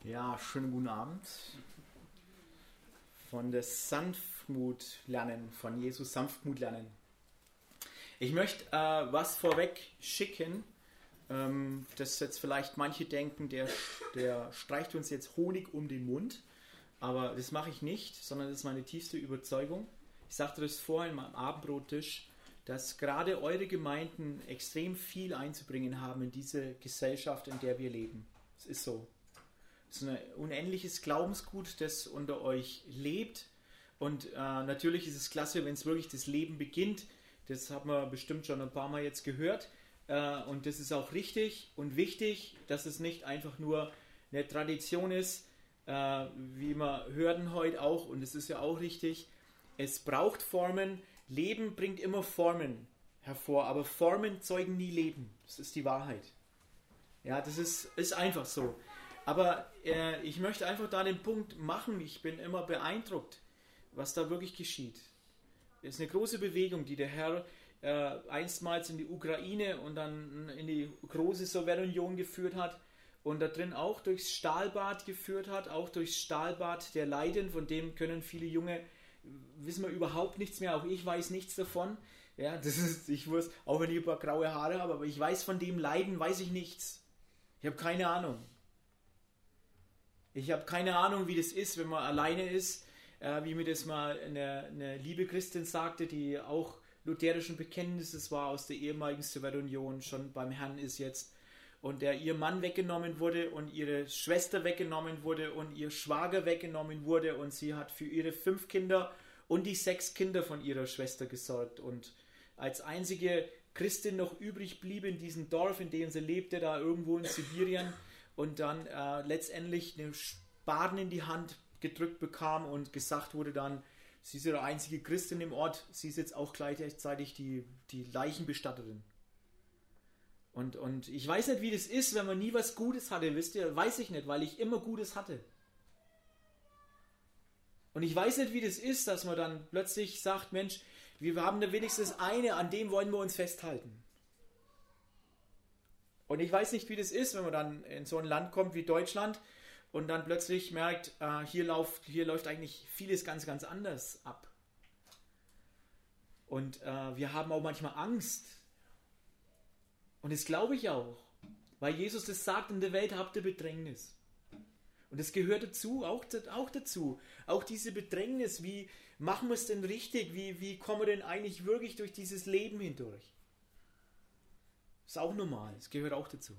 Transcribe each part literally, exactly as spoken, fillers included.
Ja, schönen guten Abend. Von der Sanftmut lernen, von Jesus Sanftmut lernen. Ich möchte äh, was vorweg schicken, ähm, dass jetzt vielleicht manche denken, der, der streicht uns jetzt Honig um den Mund, aber das mache ich nicht, sondern das ist meine tiefste Überzeugung. Ich sagte das vorhin am Abendbrottisch, dass gerade eure Gemeinden extrem viel einzubringen haben in diese Gesellschaft, in der wir leben. Es ist so. Es ist ein unendliches Glaubensgut, das unter euch lebt. Und äh, natürlich ist es klasse, wenn es wirklich das Leben beginnt. Das haben wir bestimmt schon ein paar Mal jetzt gehört. Äh, und das ist auch richtig und wichtig, dass es nicht einfach nur eine Tradition ist, äh, wie wir hören heute auch. Und das ist ja auch richtig. Es braucht Formen. Leben bringt immer Formen hervor, aber Formen zeugen nie Leben. Das ist die Wahrheit. Ja, das ist, ist einfach so. Aber äh, ich möchte einfach da den Punkt machen, ich bin immer beeindruckt, was da wirklich geschieht. Es ist eine große Bewegung, die der Herr äh, einstmals in die Ukraine und dann in die große Sowjetunion geführt hat und da drin auch durchs Stahlbad geführt hat, auch durchs Stahlbad der Leiden, von dem können viele Junge, wissen wir überhaupt nichts mehr, auch ich weiß nichts davon. Ja, das ist, ich weiß, auch wenn ich ein paar graue Haare habe, aber ich weiß von dem Leiden, weiß ich nichts. Ich habe keine Ahnung. Ich habe keine Ahnung, wie das ist, wenn man alleine ist, äh, wie mir das mal eine, eine liebe Christin sagte, die auch lutherischen Bekenntnisses war aus der ehemaligen Sowjetunion, schon beim Herrn ist jetzt, und der ihr Mann weggenommen wurde und ihre Schwester weggenommen wurde und ihr Schwager weggenommen wurde und sie hat für ihre fünf Kinder und die sechs Kinder von ihrer Schwester gesorgt und als einzige Christin noch übrig blieb in diesem Dorf, in dem sie lebte, da irgendwo in Sibirien, und dann äh, letztendlich eine Spaten in die Hand gedrückt bekam und gesagt wurde dann, sie ist die einzige Christin im Ort, sie ist jetzt auch gleichzeitig die, die Leichenbestatterin. Und, und ich weiß nicht, wie das ist, wenn man nie was Gutes hatte, wisst ihr, weiß ich nicht, weil ich immer Gutes hatte. Und ich weiß nicht, wie das ist, dass man dann plötzlich sagt, Mensch, wir haben da wenigstens eine, an dem wollen wir uns festhalten. Und ich weiß nicht, wie das ist, wenn man dann in so ein Land kommt wie Deutschland und dann plötzlich merkt, äh, hier, läuft, hier läuft eigentlich vieles ganz, ganz anders ab. Und äh, wir haben auch manchmal Angst. Und das glaube ich auch. Weil Jesus das sagt, in der Welt habt ihr Bedrängnis. Und das gehört dazu, auch, auch dazu. Auch diese Bedrängnis, wie machen wir es denn richtig? Wie, wie kommen wir denn eigentlich wirklich durch dieses Leben hindurch? Ist auch normal, es gehört auch dazu.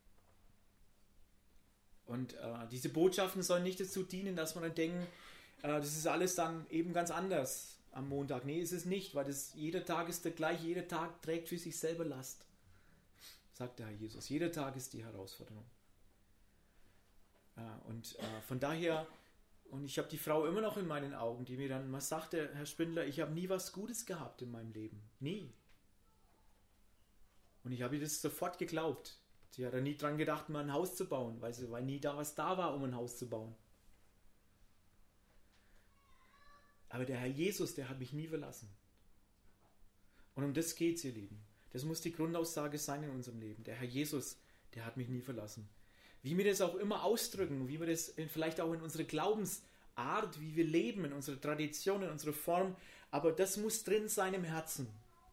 Und äh, diese Botschaften sollen nicht dazu dienen, dass man dann denkt, äh, das ist alles dann eben ganz anders am Montag. Nee, ist es nicht, weil das, jeder Tag ist der gleiche, jeder Tag trägt für sich selber Last, sagt der Herr Jesus. Jeder Tag ist die Herausforderung. Äh, und äh, von daher, und ich habe die Frau immer noch in meinen Augen, die mir dann mal sagte, Herr Spindler, ich habe nie was Gutes gehabt in meinem Leben. Nie. Und ich habe ihr das sofort geglaubt. Sie hat ja nie dran gedacht, mal ein Haus zu bauen, weil, sie, weil nie da was da war, um ein Haus zu bauen. Aber der Herr Jesus, der hat mich nie verlassen. Und um das geht es, ihr Lieben. Das muss die Grundaussage sein in unserem Leben. Der Herr Jesus, der hat mich nie verlassen. Wie wir das auch immer ausdrücken, wie wir das in, vielleicht auch in unserer Glaubensart, wie wir leben, in unserer Tradition, in unserer Form, aber das muss drin sein im Herzen.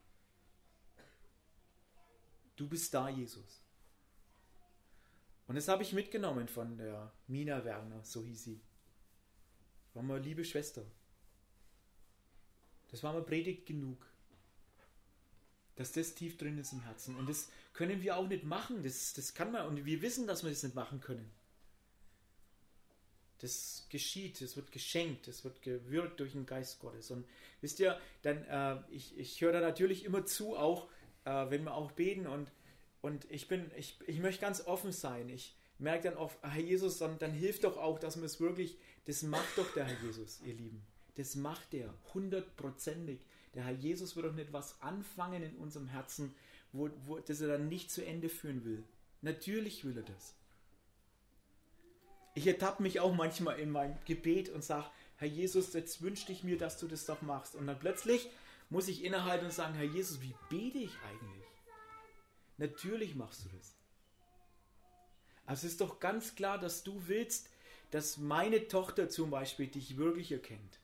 Du bist da, Jesus. Und das habe ich mitgenommen von der Mina Werner, so hieß sie. War mal liebe Schwester. Das war mal Predigt genug. Dass das tief drin ist im Herzen. Und das können wir auch nicht machen. Das, das kann man. Und wir wissen, dass wir das nicht machen können. Das geschieht, es wird geschenkt, es wird gewirkt durch den Geist Gottes. Und wisst ihr, dann, äh, ich, ich höre da natürlich immer zu, auch wenn wir auch beten und, und ich bin, ich, ich möchte ganz offen sein. Ich merke dann oft, Herr Jesus, dann, dann hilft doch auch, dass man es wirklich, das macht doch der Herr Jesus, ihr Lieben. Das macht er, hundertprozentig. Der Herr Jesus wird doch nicht was anfangen in unserem Herzen, wo, wo, das er dann nicht zu Ende führen will. Natürlich will er das. Ich ertappe mich auch manchmal in meinem Gebet und sage, Herr Jesus, jetzt wünschte ich mir, dass du das doch machst. Und dann plötzlich muss ich innehalten und sagen, Herr Jesus, wie bete ich eigentlich? Natürlich machst du das. Also es ist doch ganz klar, dass du willst, dass meine Tochter zum Beispiel dich wirklich erkennt.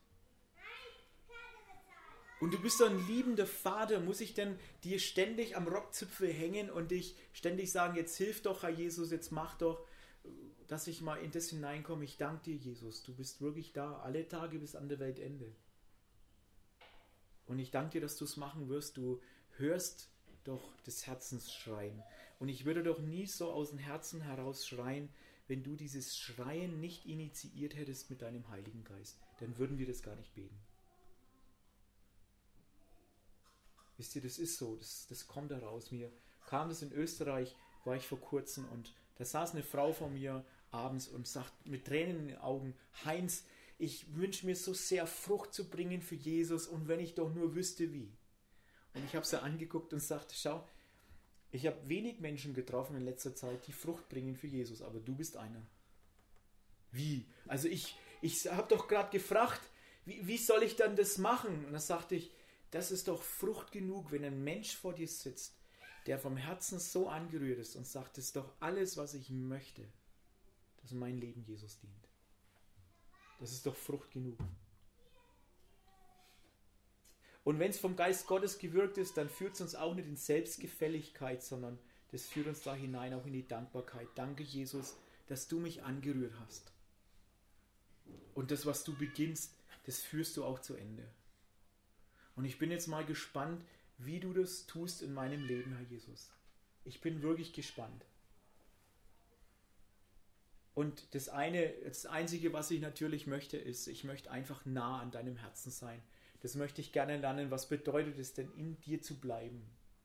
Und du bist doch ein liebender Vater. Muss ich denn dir ständig am Rockzipfel hängen und dich ständig sagen, jetzt hilf doch, Herr Jesus, jetzt mach doch, dass ich mal in das hineinkomme. Ich danke dir, Jesus. Du bist wirklich da, alle Tage bis an der Weltende. Und ich danke dir, dass du es machen wirst. Du hörst doch des Herzens schreien. Und ich würde doch nie so aus dem Herzen heraus schreien, wenn du dieses Schreien nicht initiiert hättest mit deinem Heiligen Geist. Dann würden wir das gar nicht beten. Wisst ihr, das ist so, das, das kommt heraus. Mir kam das in Österreich, war ich vor kurzem, und da saß eine Frau vor mir abends und sagt mit Tränen in den Augen, Heinz, ich wünsche mir so sehr, Frucht zu bringen für Jesus, und wenn ich doch nur wüsste wie. Und ich habe sie angeguckt und sagte, schau, ich habe wenig Menschen getroffen in letzter Zeit, die Frucht bringen für Jesus, aber du bist einer. Wie? Also ich, ich habe doch gerade gefragt, wie, wie soll ich dann das machen? Und dann sagte ich, das ist doch Frucht genug, wenn ein Mensch vor dir sitzt, der vom Herzen so angerührt ist und sagt, das ist doch alles, was ich möchte, dass mein Leben Jesus dient. Das ist doch Frucht genug. Und wenn es vom Geist Gottes gewirkt ist, dann führt es uns auch nicht in Selbstgefälligkeit, sondern das führt uns da hinein auch in die Dankbarkeit. Danke, Jesus, dass du mich angerührt hast. Und das, was du beginnst, das führst du auch zu Ende. Und ich bin jetzt mal gespannt, wie du das tust in meinem Leben, Herr Jesus. Ich bin wirklich gespannt. Und das eine, das Einzige, was ich natürlich möchte, ist, ich möchte einfach nah an deinem Herzen sein. Das möchte ich gerne lernen. Was bedeutet es denn, in dir zu bleiben?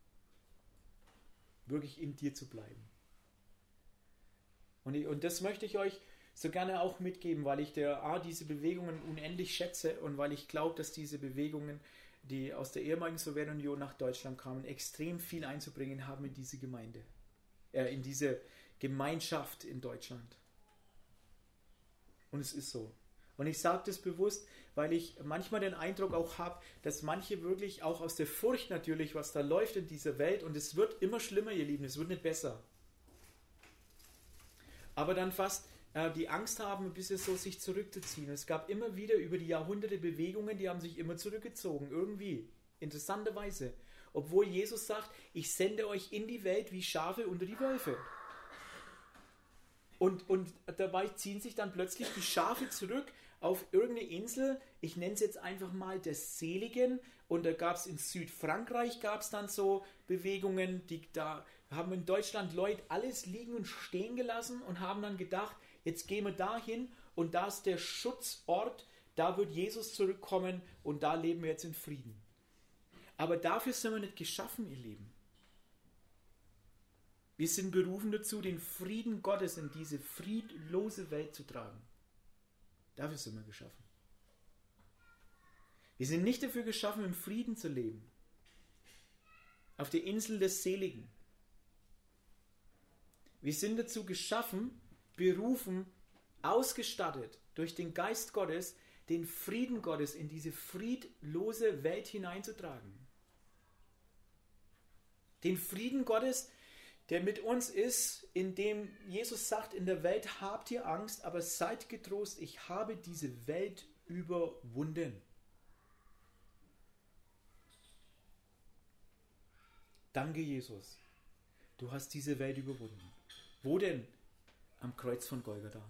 Wirklich in dir zu bleiben. Und, ich, und das möchte ich euch so gerne auch mitgeben, weil ich der, A, diese Bewegungen unendlich schätze und weil ich glaube, dass diese Bewegungen, die aus der ehemaligen Sowjetunion nach Deutschland kamen, extrem viel einzubringen haben in diese Gemeinde, äh, in diese Gemeinschaft in Deutschland. Und es ist so. Und ich sage das bewusst, weil ich manchmal den Eindruck auch habe, dass manche wirklich auch aus der Furcht natürlich, was da läuft in dieser Welt, und es wird immer schlimmer, ihr Lieben, es wird nicht besser. Aber dann fast äh, die Angst haben, ein bisschen so sich zurückzuziehen. Es gab immer wieder über die Jahrhunderte Bewegungen, die haben sich immer zurückgezogen, irgendwie, interessanterweise. Obwohl Jesus sagt, ich sende euch in die Welt wie Schafe unter die Wölfe. Und, und dabei ziehen sich dann plötzlich die Schafe zurück auf irgendeine Insel, ich nenne es jetzt einfach mal des Seligen, und da gab es in Südfrankreich gab es dann so Bewegungen, die da haben in Deutschland Leute alles liegen und stehen gelassen und haben dann gedacht, jetzt gehen wir dahin und da ist der Schutzort, da wird Jesus zurückkommen und da leben wir jetzt in Frieden. Aber dafür sind wir nicht geschaffen, ihr Lieben. Wir sind berufen dazu, den Frieden Gottes in diese friedlose Welt zu tragen. Dafür sind wir geschaffen. Wir sind nicht dafür geschaffen, im Frieden zu leben. Auf der Insel des Seligen. Wir sind dazu geschaffen, berufen, ausgestattet durch den Geist Gottes, den Frieden Gottes in diese friedlose Welt hineinzutragen. Den Frieden Gottes, der mit uns ist, indem Jesus sagt, in der Welt habt ihr Angst, aber seid getrost, ich habe diese Welt überwunden. Danke, Jesus. Du hast diese Welt überwunden. Wo denn? Am Kreuz von Golgatha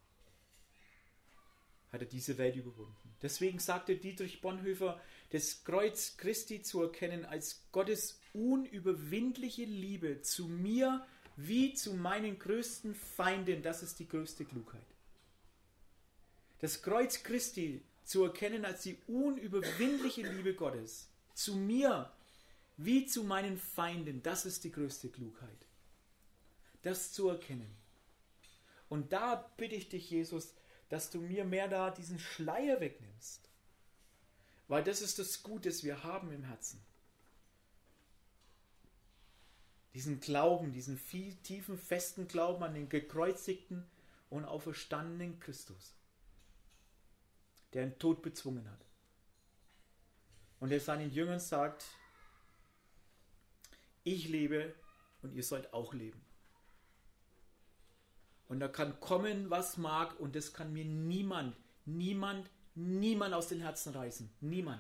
hat er diese Welt überwunden. Deswegen sagte Dietrich Bonhoeffer, das Kreuz Christi zu erkennen als Gottes unüberwindliche Liebe zu mir wie zu meinen größten Feinden, das ist die größte Klugheit. Das Kreuz Christi zu erkennen als die unüberwindliche Liebe Gottes zu mir wie zu meinen Feinden, das ist die größte Klugheit. Das zu erkennen. Und da bitte ich dich, Jesus, dass du mir mehr da diesen Schleier wegnimmst. Weil das ist das Gute, das wir haben im Herzen. Diesen Glauben, diesen viel, tiefen, festen Glauben an den gekreuzigten und auferstandenen Christus, der den Tod bezwungen hat. Und der seinen Jüngern sagt, ich lebe und ihr sollt auch leben. Und da kann kommen, was mag, und das kann mir niemand, niemand, niemand aus den Herzen reißen. Niemand.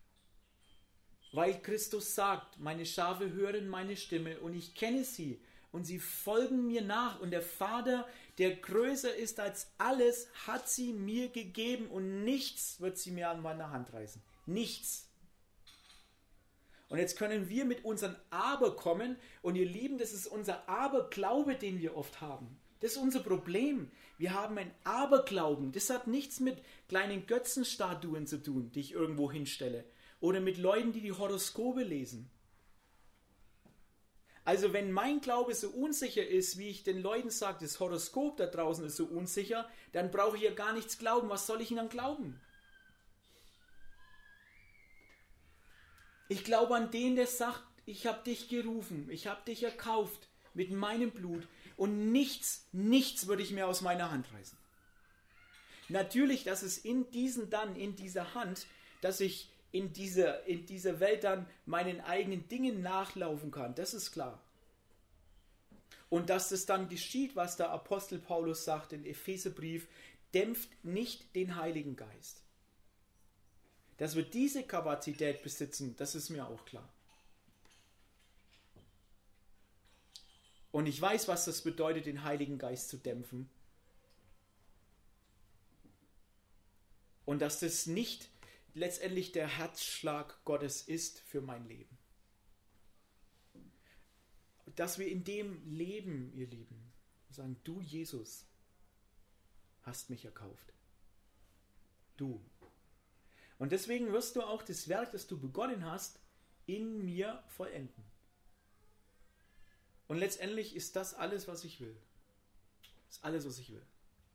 Weil Christus sagt, meine Schafe hören meine Stimme und ich kenne sie und sie folgen mir nach. Und der Vater, der größer ist als alles, hat sie mir gegeben und nichts wird sie mir an meiner Hand reißen. Nichts. Und jetzt können wir mit unserem Aber kommen und ihr Lieben, das ist unser Aberglaube, den wir oft haben. Das ist unser Problem. Wir haben ein Aberglauben. Das hat nichts mit kleinen Götzenstatuen zu tun, die ich irgendwo hinstelle. Oder mit Leuten, die die Horoskope lesen. Also wenn mein Glaube so unsicher ist, wie ich den Leuten sage, das Horoskop da draußen ist so unsicher, dann brauche ich ja gar nichts glauben. Was soll ich ihnen dann glauben? Ich glaube an den, der sagt, ich habe dich gerufen, ich habe dich erkauft mit meinem Blut und nichts, nichts würde ich mir aus meiner Hand reißen. Natürlich, dass es in diesen dann, in dieser Hand, dass ich in dieser, in dieser Welt dann meinen eigenen Dingen nachlaufen kann, das ist klar. Und dass es dann geschieht, was der Apostel Paulus sagt im Epheserbrief, dämpft nicht den Heiligen Geist. Dass wir diese Kapazität besitzen, das ist mir auch klar. Und ich weiß, was das bedeutet, den Heiligen Geist zu dämpfen. Und dass das nicht letztendlich der Herzschlag Gottes ist für mein Leben. Dass wir in dem leben, ihr Lieben, sagen, du Jesus hast mich erkauft. Du. Und deswegen wirst du auch das Werk, das du begonnen hast, in mir vollenden. Und letztendlich ist das alles, was ich will. Das ist alles, was ich will.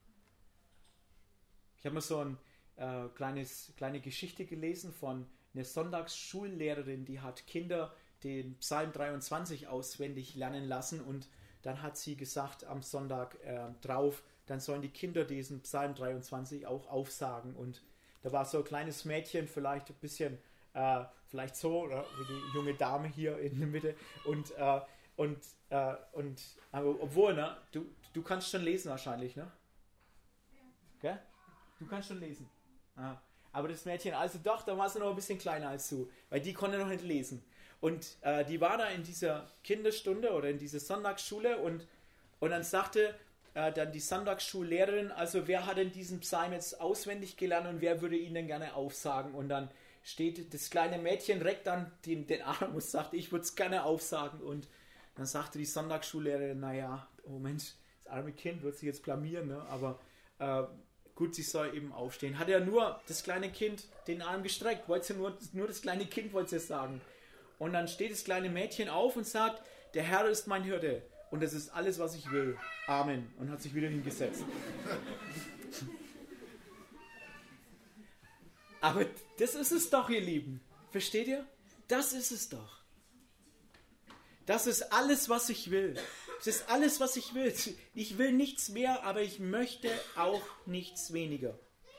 Ich habe mal so ein Äh, kleines, kleine Geschichte gelesen von einer Sonntagsschullehrerin, die hat Kinder den Psalm dreiundzwanzig auswendig lernen lassen und dann hat sie gesagt am Sonntag äh, drauf, dann sollen die Kinder diesen Psalm dreiundzwanzig auch aufsagen und da war so ein kleines Mädchen, vielleicht ein bisschen, äh, vielleicht so, oder wie die junge Dame hier in der Mitte und, äh, und, äh, und aber obwohl, ne, du, du kannst schon lesen wahrscheinlich, ne? Ja. Gell? Du kannst schon lesen. Ah, aber das Mädchen, also doch, da war sie noch ein bisschen kleiner als du, weil die konnte noch nicht lesen. Und äh, die war da in dieser Kinderstunde oder in dieser Sonntagsschule und, und dann sagte äh, dann die Sonntagsschullehrerin, also wer hat denn diesen Psalm jetzt auswendig gelernt und wer würde ihn denn gerne aufsagen? Und dann steht das kleine Mädchen, reckt dann den, den Arm und sagt, ich würde es gerne aufsagen. Und dann sagte die Sonntagsschullehrerin, naja, oh Mensch, das arme Kind wird sich jetzt blamieren, ne? aber äh, gut, sie soll eben aufstehen. Hat ja nur das kleine Kind den Arm gestreckt. Wollte sie nur, nur das kleine Kind wollte sie sagen. Und dann steht das kleine Mädchen auf und sagt, der Herr ist mein Hirte. Und das ist alles, was ich will. Amen. Und hat sich wieder hingesetzt. Aber das ist es doch, ihr Lieben. Versteht ihr? Das ist es doch. Das ist alles, was ich will. Das ist alles, was ich will. Ich will nichts mehr, aber ich möchte auch nichts weniger.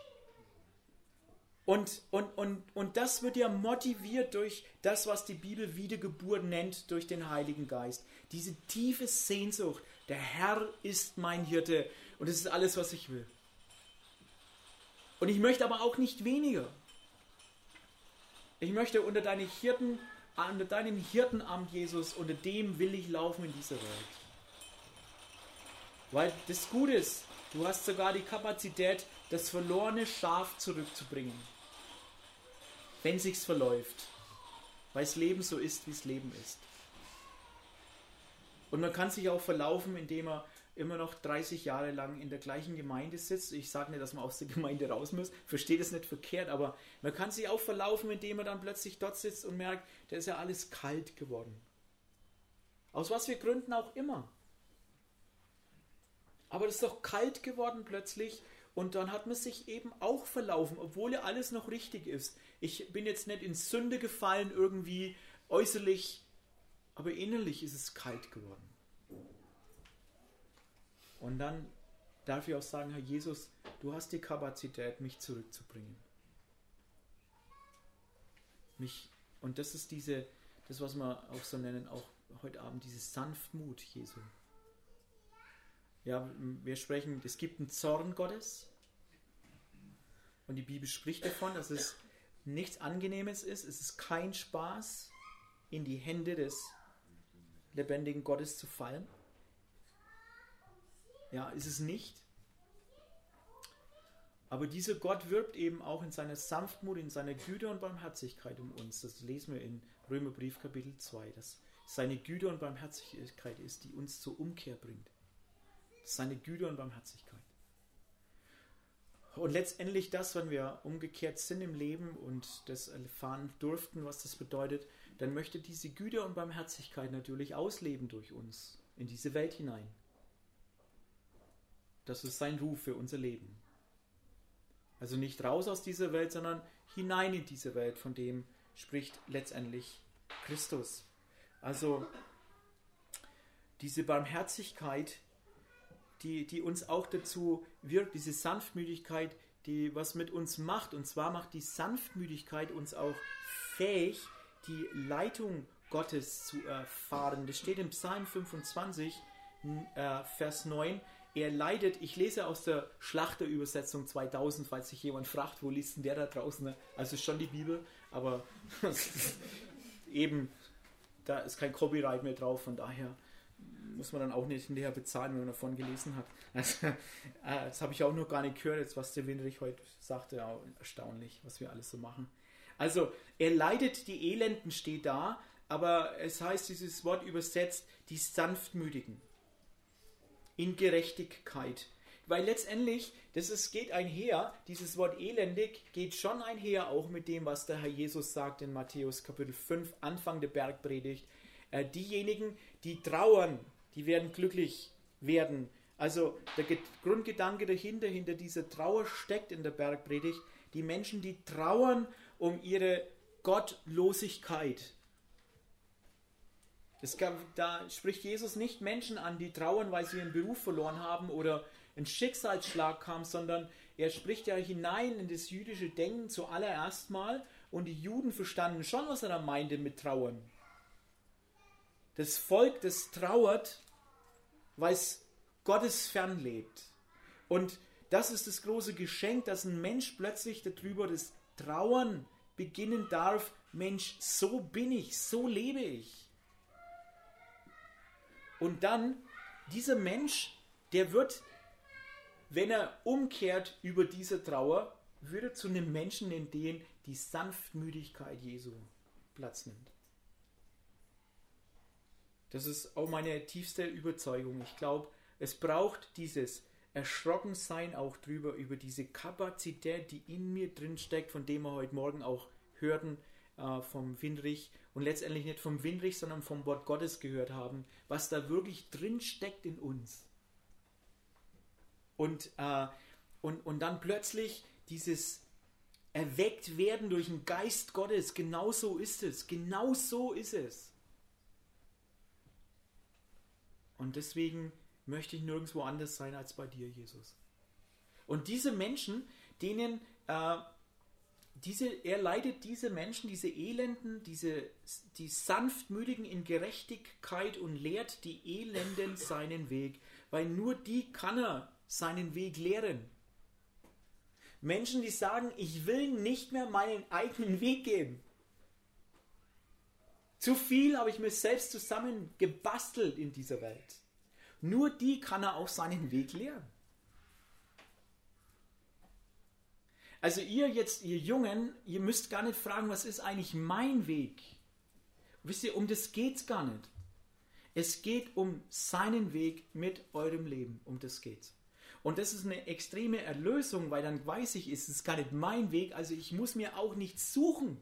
Und, und, und, und das wird ja motiviert durch das, was die Bibel Wiedergeburt nennt, durch den Heiligen Geist. Diese tiefe Sehnsucht. Der Herr ist mein Hirte. Und das ist alles, was ich will. Und ich möchte aber auch nicht weniger. Ich möchte unter deine Hirten, unter deinem Hirtenamt, Jesus, unter dem will ich laufen in dieser Welt. Weil das Gute ist, du hast sogar die Kapazität, das verlorene Schaf zurückzubringen. Wenn sich's verläuft. Weil das Leben so ist, wie es Leben ist. Und man kann sich auch verlaufen, indem er immer noch dreißig Jahre lang in der gleichen Gemeinde sitzt. Ich sage nicht, dass man aus der Gemeinde raus muss. Versteht es nicht verkehrt, aber man kann sich auch verlaufen, indem er dann plötzlich dort sitzt und merkt, da ist ja alles kalt geworden. Aus was für Gründen auch immer. Aber das ist doch kalt geworden plötzlich und dann hat man sich eben auch verlaufen, obwohl ja alles noch richtig ist. Ich bin jetzt nicht in Sünde gefallen irgendwie äußerlich, aber innerlich ist es kalt geworden. Und dann darf ich auch sagen, Herr Jesus, du hast die Kapazität, mich zurückzubringen. Mich, und das ist diese, das was wir auch so nennen, auch heute Abend, diese Sanftmut Jesu. Ja, wir sprechen, es gibt einen Zorn Gottes. Und die Bibel spricht davon, dass es nichts Angenehmes ist. Es ist kein Spaß, in die Hände des lebendigen Gottes zu fallen. Ja, ist es nicht. Aber dieser Gott wirbt eben auch in seiner Sanftmut, in seiner Güte und Barmherzigkeit um uns. Das lesen wir in Römerbrief Kapitel zwei, dass seine Güte und Barmherzigkeit ist, die uns zur Umkehr bringt. Seine Güte und Barmherzigkeit. Und letztendlich das, wenn wir umgekehrt sind im Leben und das erfahren durften, was das bedeutet, dann möchte diese Güte und Barmherzigkeit natürlich ausleben durch uns in diese Welt hinein. Das ist sein Ruf für unser Leben. Also nicht raus aus dieser Welt, sondern hinein in diese Welt, von dem spricht letztendlich Christus. Also diese Barmherzigkeit, die, die uns auch dazu wirkt, diese Sanftmütigkeit, die was mit uns macht. Und zwar macht die Sanftmütigkeit uns auch fähig, die Leitung Gottes zu erfahren. Das steht im Psalm fünfundzwanzig, äh, Vers neun. Er leidet, ich lese aus der Schlachterübersetzung zweitausend, falls sich jemand fragt, wo liest denn der da draußen? Also schon die Bibel, aber eben, da ist kein Copyright mehr drauf, von daher muss man dann auch nicht hinterher bezahlen, wenn man davon gelesen hat. Also, äh, das habe ich auch noch gar nicht gehört, jetzt, was der Winrich heute sagte, ja, erstaunlich, was wir alles so machen. Also, er leidet die Elenden, steht da, aber es heißt dieses Wort übersetzt, die Sanftmütigen. In Gerechtigkeit. Weil letztendlich, das ist, geht einher, dieses Wort elendig geht schon einher auch mit dem, was der Herr Jesus sagt in Matthäus Kapitel fünf, Anfang der Bergpredigt. Äh, diejenigen, die trauern, die werden glücklich werden. Also der Ge- Grundgedanke dahinter, hinter dieser Trauer steckt in der Bergpredigt, die Menschen, die trauern um ihre Gottlosigkeit. Es gab, da spricht Jesus nicht Menschen an, die trauern, weil sie ihren Beruf verloren haben oder ein Schicksalsschlag kam, sondern er spricht ja hinein in das jüdische Denken zuallererst mal und die Juden verstanden schon, was er da meinte mit Trauern. Das Volk, das trauert, weil es Gottes fern lebt. Und das ist das große Geschenk, dass ein Mensch plötzlich darüber das Trauern beginnen darf. Mensch, so bin ich, so lebe ich. Und dann, dieser Mensch, der wird, wenn er umkehrt über diese Trauer, würde zu einem Menschen, in dem die Sanftmütigkeit Jesu Platz nimmt. Das ist auch meine tiefste Überzeugung. Ich glaube, es braucht dieses Erschrockensein auch drüber, über diese Kapazität, die in mir drin steckt, von dem wir heute Morgen auch hörten, äh, vom Winrich. Und letztendlich nicht vom Winrich, sondern vom Wort Gottes gehört haben, was da wirklich drin steckt in uns. Und, äh, und, und dann plötzlich dieses erweckt werden durch den Geist Gottes, genau so ist es, genau so ist es. Und deswegen möchte ich nirgendwo anders sein als bei dir, Jesus. Und diese Menschen, denen äh, Diese, er leidet diese Menschen, diese Elenden, diese, die Sanftmütigen in Gerechtigkeit und lehrt die Elenden seinen Weg, weil nur die kann er seinen Weg lehren. Menschen, die sagen, ich will nicht mehr meinen eigenen Weg gehen. Zu viel habe ich mir selbst zusammen gebastelt in dieser Welt. Nur die kann er auch seinen Weg lehren. Also ihr jetzt, ihr Jungen, ihr müsst gar nicht fragen, was ist eigentlich mein Weg? Wisst ihr, um das geht es gar nicht. Es geht um seinen Weg mit eurem Leben, um das geht's. Und das ist eine extreme Erlösung, weil dann weiß ich, es ist gar nicht mein Weg, also ich muss mir auch nichts suchen.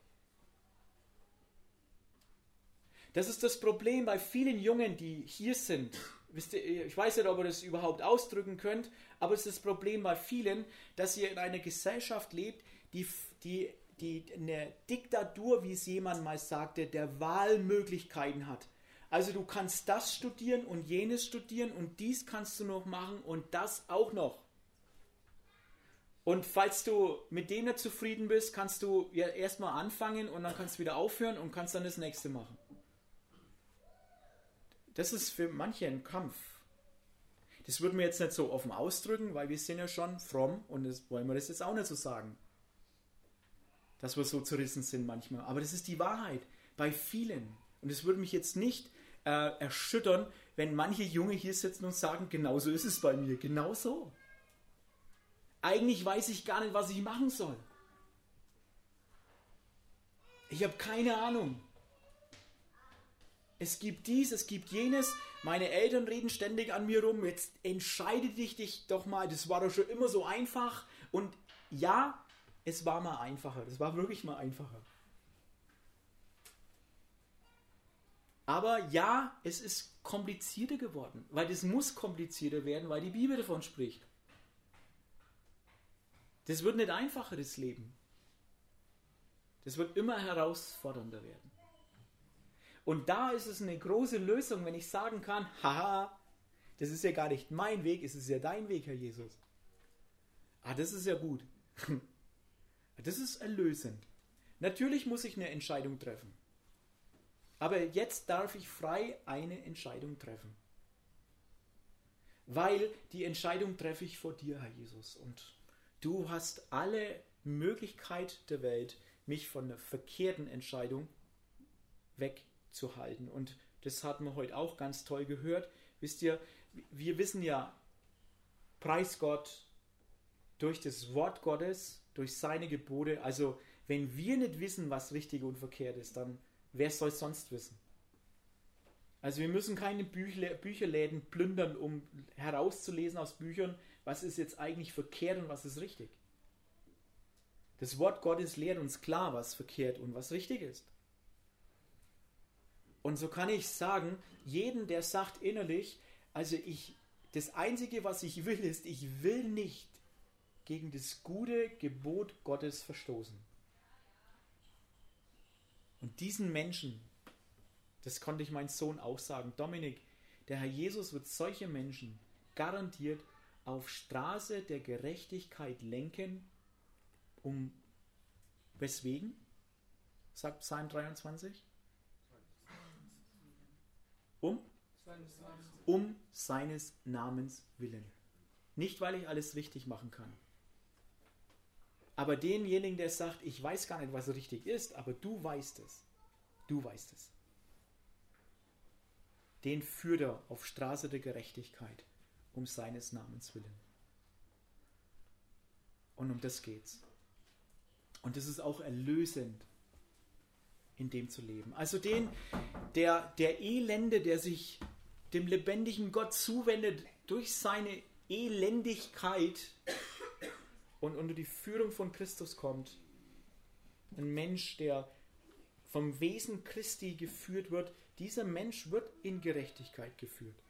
Das ist das Problem bei vielen Jungen, die hier sind. Wisst ihr, ich weiß nicht, ob ihr das überhaupt ausdrücken könnt, aber es ist das Problem bei vielen, dass ihr in einer Gesellschaft lebt, die, die, die eine Diktatur, wie es jemand mal sagte, der Wahlmöglichkeiten hat. Also du kannst das studieren und jenes studieren und dies kannst du noch machen und das auch noch. Und falls du mit dem nicht zufrieden bist, kannst du ja erstmal anfangen und dann kannst du wieder aufhören und kannst dann das nächste machen. Das ist für manche ein Kampf. Das würden wir jetzt nicht so offen ausdrücken, weil wir sind ja schon fromm und das wollen wir das jetzt auch nicht so sagen. Dass wir so zerrissen sind manchmal. Aber das ist die Wahrheit bei vielen. Und es würde mich jetzt nicht äh, erschüttern, wenn manche Junge hier sitzen und sagen, genauso ist es bei mir, genau so. Eigentlich weiß ich gar nicht, was ich machen soll. Ich habe keine Ahnung. Es gibt dies, es gibt jenes. Meine Eltern reden ständig an mir rum. Jetzt entscheide dich, dich doch mal. Das war doch schon immer so einfach. Und ja, es war mal einfacher. Das war wirklich mal einfacher. Aber ja, es ist komplizierter geworden. Weil das muss komplizierter werden, weil die Bibel davon spricht. Das wird nicht einfacher, das Leben. Das wird immer herausfordernder werden. Und da ist es eine große Lösung, wenn ich sagen kann, haha, das ist ja gar nicht mein Weg, es ist ja dein Weg, Herr Jesus. Ah, das ist ja gut. Das ist erlösend. Natürlich muss ich eine Entscheidung treffen. Aber jetzt darf ich frei eine Entscheidung treffen. Weil die Entscheidung treffe ich vor dir, Herr Jesus. Und du hast alle Möglichkeit der Welt, mich von der verkehrten Entscheidung wegzuhalten. Und das hatten wir heute auch ganz toll gehört. Wisst ihr, wir wissen ja, preis Gott, durch das Wort Gottes, durch seine Gebote. Also wenn wir nicht wissen, was richtig und verkehrt ist, dann wer soll es sonst wissen? Also wir müssen keine Büchle, Bücherläden plündern, um herauszulesen aus Büchern, was ist jetzt eigentlich verkehrt und was ist richtig. Das Wort Gottes lehrt uns klar, was verkehrt und was richtig ist. Und so kann ich sagen, jeden, der sagt innerlich, also ich, das Einzige, was ich will, ist, ich will nicht gegen das gute Gebot Gottes verstoßen. Und diesen Menschen, das konnte ich meinem Sohn auch sagen, Dominik, der Herr Jesus wird solche Menschen garantiert auf Straße der Gerechtigkeit lenken, um weswegen? Sagt Psalm dreiundzwanzig? Um? Um seines Namens willen. Nicht, weil ich alles richtig machen kann. Aber denjenigen, der sagt, ich weiß gar nicht, was richtig ist, aber du weißt es. Du weißt es. Den führt er auf Straße der Gerechtigkeit, um seines Namens willen. Und um das geht's. Und es ist auch erlösend, in dem zu leben. Also den, der, der Elende, der sich dem lebendigen Gott zuwendet, durch seine Elendigkeit und unter die Führung von Christus kommt. Ein Mensch, der vom Wesen Christi geführt wird, dieser Mensch wird in Gerechtigkeit geführt.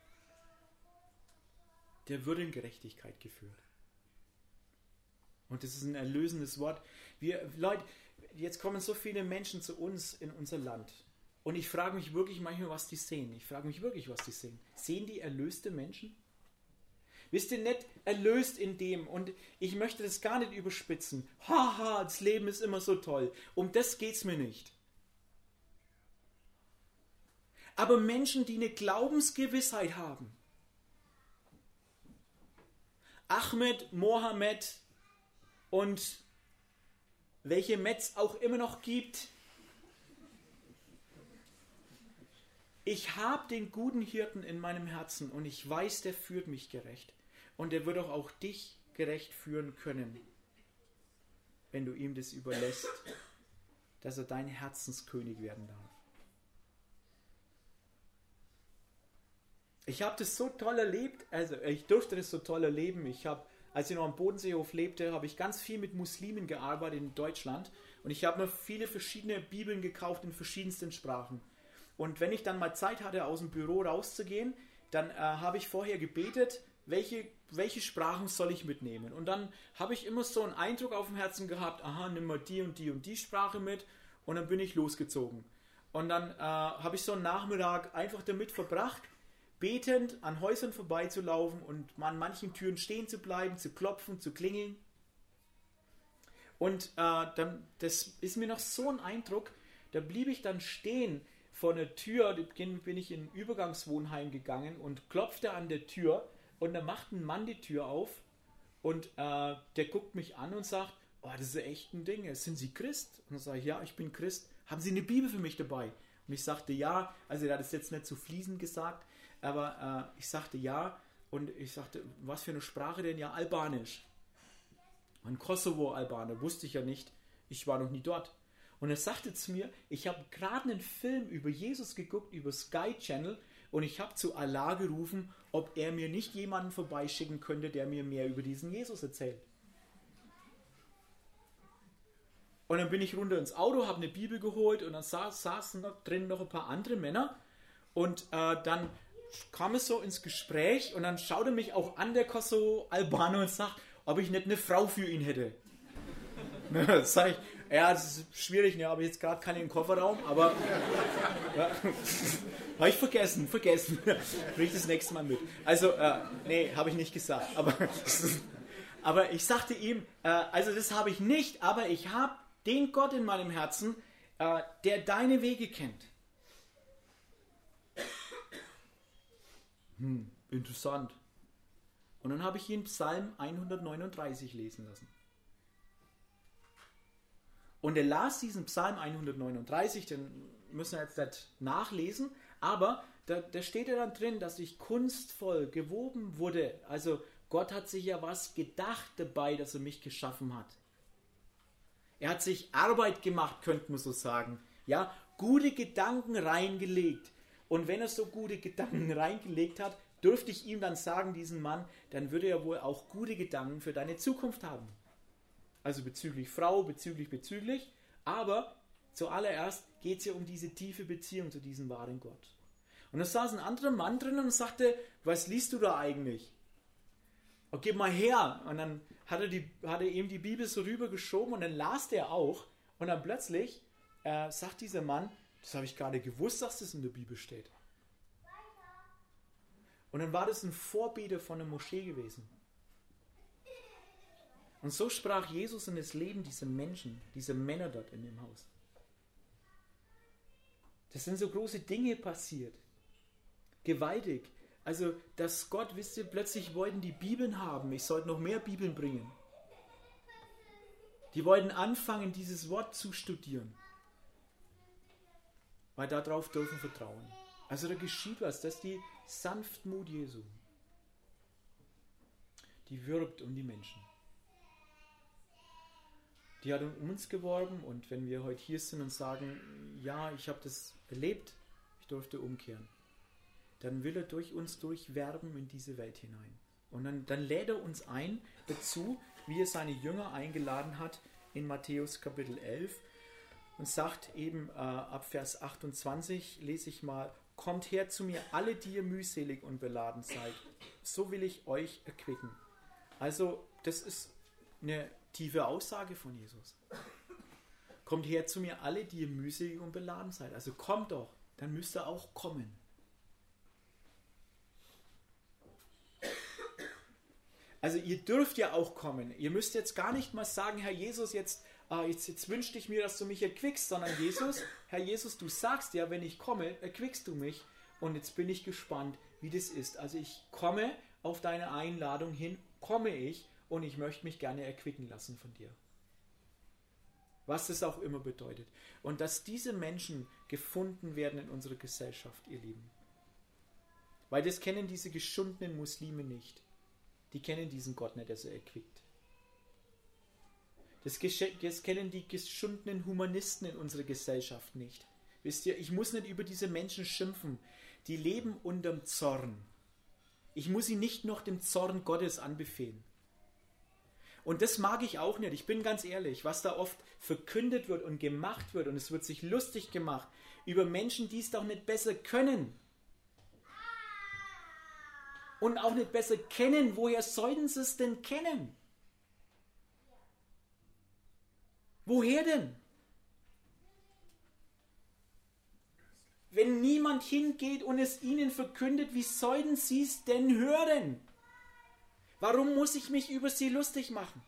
Der wird in Gerechtigkeit geführt. Und das ist ein erlösendes Wort. Wir, Leute, jetzt kommen so viele Menschen zu uns in unser Land. Und ich frage mich wirklich manchmal, was die sehen. Ich frage mich wirklich, was die sehen. Sehen die erlöste Menschen? Wisst ihr, nicht erlöst in dem, und ich möchte das gar nicht überspitzen. Haha, das Leben ist immer so toll. Um das geht es mir nicht. Aber Menschen, die eine Glaubensgewissheit haben. Ahmed, Mohammed und welche Metz auch immer noch gibt. Ich habe den guten Hirten in meinem Herzen und ich weiß, der führt mich gerecht. Und er wird auch, auch dich gerecht führen können, wenn du ihm das überlässt, dass er dein Herzenskönig werden darf. Ich habe das so toll erlebt, also ich durfte das so toll erleben. Ich habe, als ich noch am Bodenseehof lebte, habe ich ganz viel mit Muslimen gearbeitet in Deutschland und ich habe mir viele verschiedene Bibeln gekauft in verschiedensten Sprachen. Und wenn ich dann mal Zeit hatte, aus dem Büro rauszugehen, dann äh, habe ich vorher gebetet, welche, welche Sprachen soll ich mitnehmen. Und dann habe ich immer so einen Eindruck auf dem Herzen gehabt, aha, nimm mal die und die und die Sprache mit, und dann bin ich losgezogen. Und dann äh, habe ich so einen Nachmittag einfach damit verbracht, betend an Häusern vorbeizulaufen und an manchen Türen stehen zu bleiben, zu klopfen, zu klingeln. Und äh, dann, das ist mir noch so ein Eindruck, da blieb ich dann stehen vor einer Tür, bin ich in ein Übergangswohnheim gegangen und klopfte an der Tür und da macht ein Mann die Tür auf und äh, der guckt mich an und sagt, oh, das ist echt ein Ding, sind Sie Christ? Und dann sage ich, ja, ich bin Christ. Haben Sie eine Bibel für mich dabei? Und ich sagte, ja, also er hat es jetzt nicht zu fließend gesagt, aber äh, ich sagte, ja, und ich sagte, was für eine Sprache denn? Ja, Albanisch. Ein Kosovo-Albaner, wusste ich ja nicht, ich war noch nie dort. Und er sagte zu mir, ich habe gerade einen Film über Jesus geguckt, über Sky Channel, und ich habe zu Allah gerufen, ob er mir nicht jemanden vorbeischicken könnte, der mir mehr über diesen Jesus erzählt. Und dann bin ich runter ins Auto, habe eine Bibel geholt und dann saß, saßen noch drin noch ein paar andere Männer. Und äh, dann kam es so ins Gespräch und dann schaute mich auch an der Kosovo-Albaner und sagt, ob ich nicht eine Frau für ihn hätte. Sag ich, ja, das ist schwierig, ne, habe ich jetzt gerade keine im Kofferraum, aber ja, habe ich vergessen, vergessen. Kriege ich das nächste Mal mit. Also, äh, nee, habe ich nicht gesagt. Aber, aber ich sagte ihm, äh, also das habe ich nicht, aber ich habe den Gott in meinem Herzen, äh, der deine Wege kennt. Hm, interessant. Und dann habe ich ihn Psalm hundertneununddreißig lesen lassen. Und er las diesen Psalm hundertneununddreißig, den müssen wir jetzt nicht nachlesen, aber da, da steht ja dann drin, dass ich kunstvoll gewoben wurde. Also Gott hat sich ja was gedacht dabei, dass er mich geschaffen hat. Er hat sich Arbeit gemacht, könnte man so sagen. Ja, gute Gedanken reingelegt. Und wenn er so gute Gedanken reingelegt hat, dürfte ich ihm dann sagen, diesen Mann, dann würde er wohl auch gute Gedanken für deine Zukunft haben. Also bezüglich Frau, bezüglich, bezüglich. Aber zuallererst geht es ja um diese tiefe Beziehung zu diesem wahren Gott. Und da saß ein anderer Mann drin und sagte, was liest du da eigentlich? Oh, gib mal her. Und dann hat er, die, hat er ihm die Bibel so rübergeschoben und dann las der auch. Und dann plötzlich äh, sagt dieser Mann, das habe ich gerade gewusst, dass das in der Bibel steht. Und dann war das ein Vorbeter von einer Moschee gewesen. Und so sprach Jesus in das Leben dieser Menschen, dieser Männer dort in dem Haus. Das sind so große Dinge passiert. Gewaltig. Also, dass Gott, wisst ihr, plötzlich wollten die Bibeln haben. Ich sollte noch mehr Bibeln bringen. Die wollten anfangen, dieses Wort zu studieren. Weil darauf dürfen vertrauen. Also da geschieht was. Das ist die Sanftmut Jesu. Die wirbt um die Menschen. Die hat um uns geworben und wenn wir heute hier sind und sagen, ja, ich habe das erlebt, ich durfte umkehren, dann will er durch uns durchwerben in diese Welt hinein. Und dann, dann lädt er uns ein dazu, wie er seine Jünger eingeladen hat in Matthäus Kapitel elf und sagt eben äh, ab Vers achtundzwanzig, lese ich mal, kommt her zu mir, alle, die ihr mühselig und beladen seid, so will ich euch erquicken. Also das ist eine tiefe Aussage von Jesus. Kommt her zu mir, alle, die ihr mühselig und beladen seid. Also kommt doch, dann müsst ihr auch kommen. Also ihr dürft ja auch kommen. Ihr müsst jetzt gar nicht mal sagen, Herr Jesus, jetzt, äh, jetzt, jetzt wünschte ich mir, dass du mich erquickst, sondern Jesus, Herr Jesus, du sagst ja, wenn ich komme, erquickst du mich. Und jetzt bin ich gespannt, wie das ist. Also ich komme auf deine Einladung hin, komme ich und ich möchte mich gerne erquicken lassen von dir. Was das auch immer bedeutet. Und dass diese Menschen gefunden werden in unserer Gesellschaft, ihr Lieben. Weil das kennen diese geschundenen Muslime nicht. Die kennen diesen Gott nicht, der sie erquickt. Das, das kennen die geschundenen Humanisten in unserer Gesellschaft nicht. Wisst ihr, ich muss nicht über diese Menschen schimpfen. Die leben unterm Zorn. Ich muss sie nicht noch dem Zorn Gottes anbefehlen. Und das mag ich auch nicht. Ich bin ganz ehrlich, was da oft verkündet wird und gemacht wird und es wird sich lustig gemacht über Menschen, die es doch nicht besser können. Und auch nicht besser kennen. Woher sollten sie es denn kennen? Woher denn? Wenn niemand hingeht und es ihnen verkündet, wie sollten sie es denn hören? Warum muss ich mich über sie lustig machen?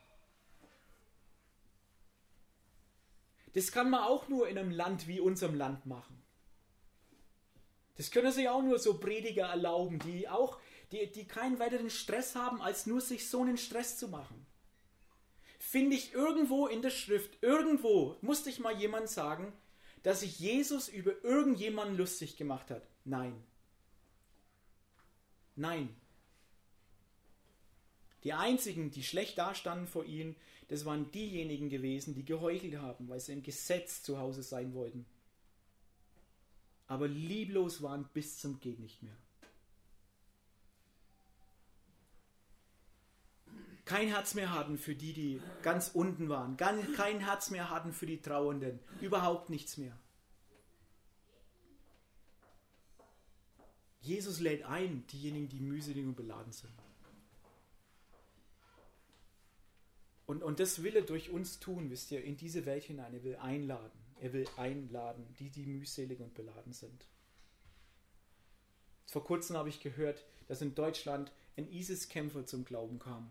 Das kann man auch nur in einem Land wie unserem Land machen. Das können sich auch nur so Prediger erlauben, die auch die, die keinen weiteren Stress haben, als nur sich so einen Stress zu machen. Finde ich irgendwo in der Schrift, irgendwo musste ich mal jemand sagen, dass sich Jesus über irgendjemanden lustig gemacht hat. Nein. Nein. Die einzigen, die schlecht dastanden vor ihm, das waren diejenigen gewesen, die geheuchelt haben, weil sie im Gesetz zu Hause sein wollten. Aber lieblos waren bis zum geht nicht mehr. Kein Herz mehr hatten für die, die ganz unten waren. Kein Herz mehr hatten für die Trauernden. Überhaupt nichts mehr. Jesus lädt ein, diejenigen, die mühselig und beladen sind. Und, und das will er durch uns tun, wisst ihr, in diese Welt hinein. Er will einladen. Er will einladen, die, die mühselig und beladen sind. Vor kurzem habe ich gehört, dass in Deutschland ein ISIS-Kämpfer zum Glauben kam.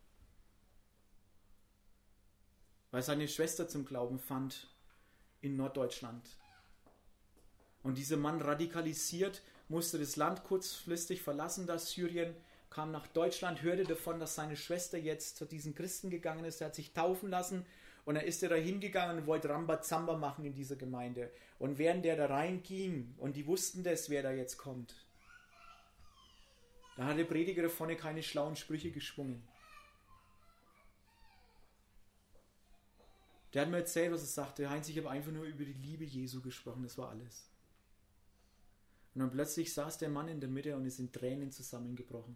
Weil seine Schwester zum Glauben fand in Norddeutschland. Und dieser Mann, radikalisiert, musste das Land kurzfristig verlassen, das Syrien, kam nach Deutschland, hörte davon, dass seine Schwester jetzt zu diesen Christen gegangen ist, er hat sich taufen lassen und er ist da hingegangen und wollte Rambazamba machen in dieser Gemeinde. Und während der da reinging und die wussten das, wer da jetzt kommt, da hat der Prediger da vorne keine schlauen Sprüche geschwungen. Der hat mir erzählt, was er sagte. Heinz, ich habe einfach nur über die Liebe Jesu gesprochen, das war alles. Und dann plötzlich saß der Mann in der Mitte und ist in Tränen zusammengebrochen.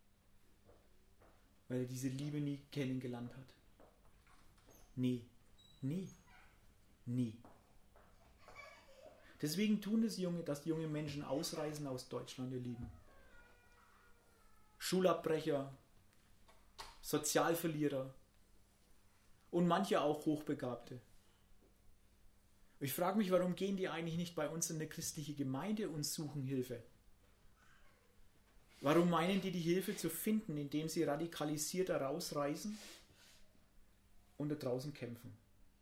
Weil er diese Liebe nie kennengelernt hat. Nie. Nie. Nie. Deswegen tun das junge, dass junge Menschen ausreisen aus Deutschland, ihr Lieben. Schulabbrecher, Sozialverlierer und manche auch Hochbegabte. Ich frage mich, warum gehen die eigentlich nicht bei uns in eine christliche Gemeinde und suchen Hilfe? Warum meinen die, die Hilfe zu finden, indem sie radikalisiert herausreisen und da draußen kämpfen?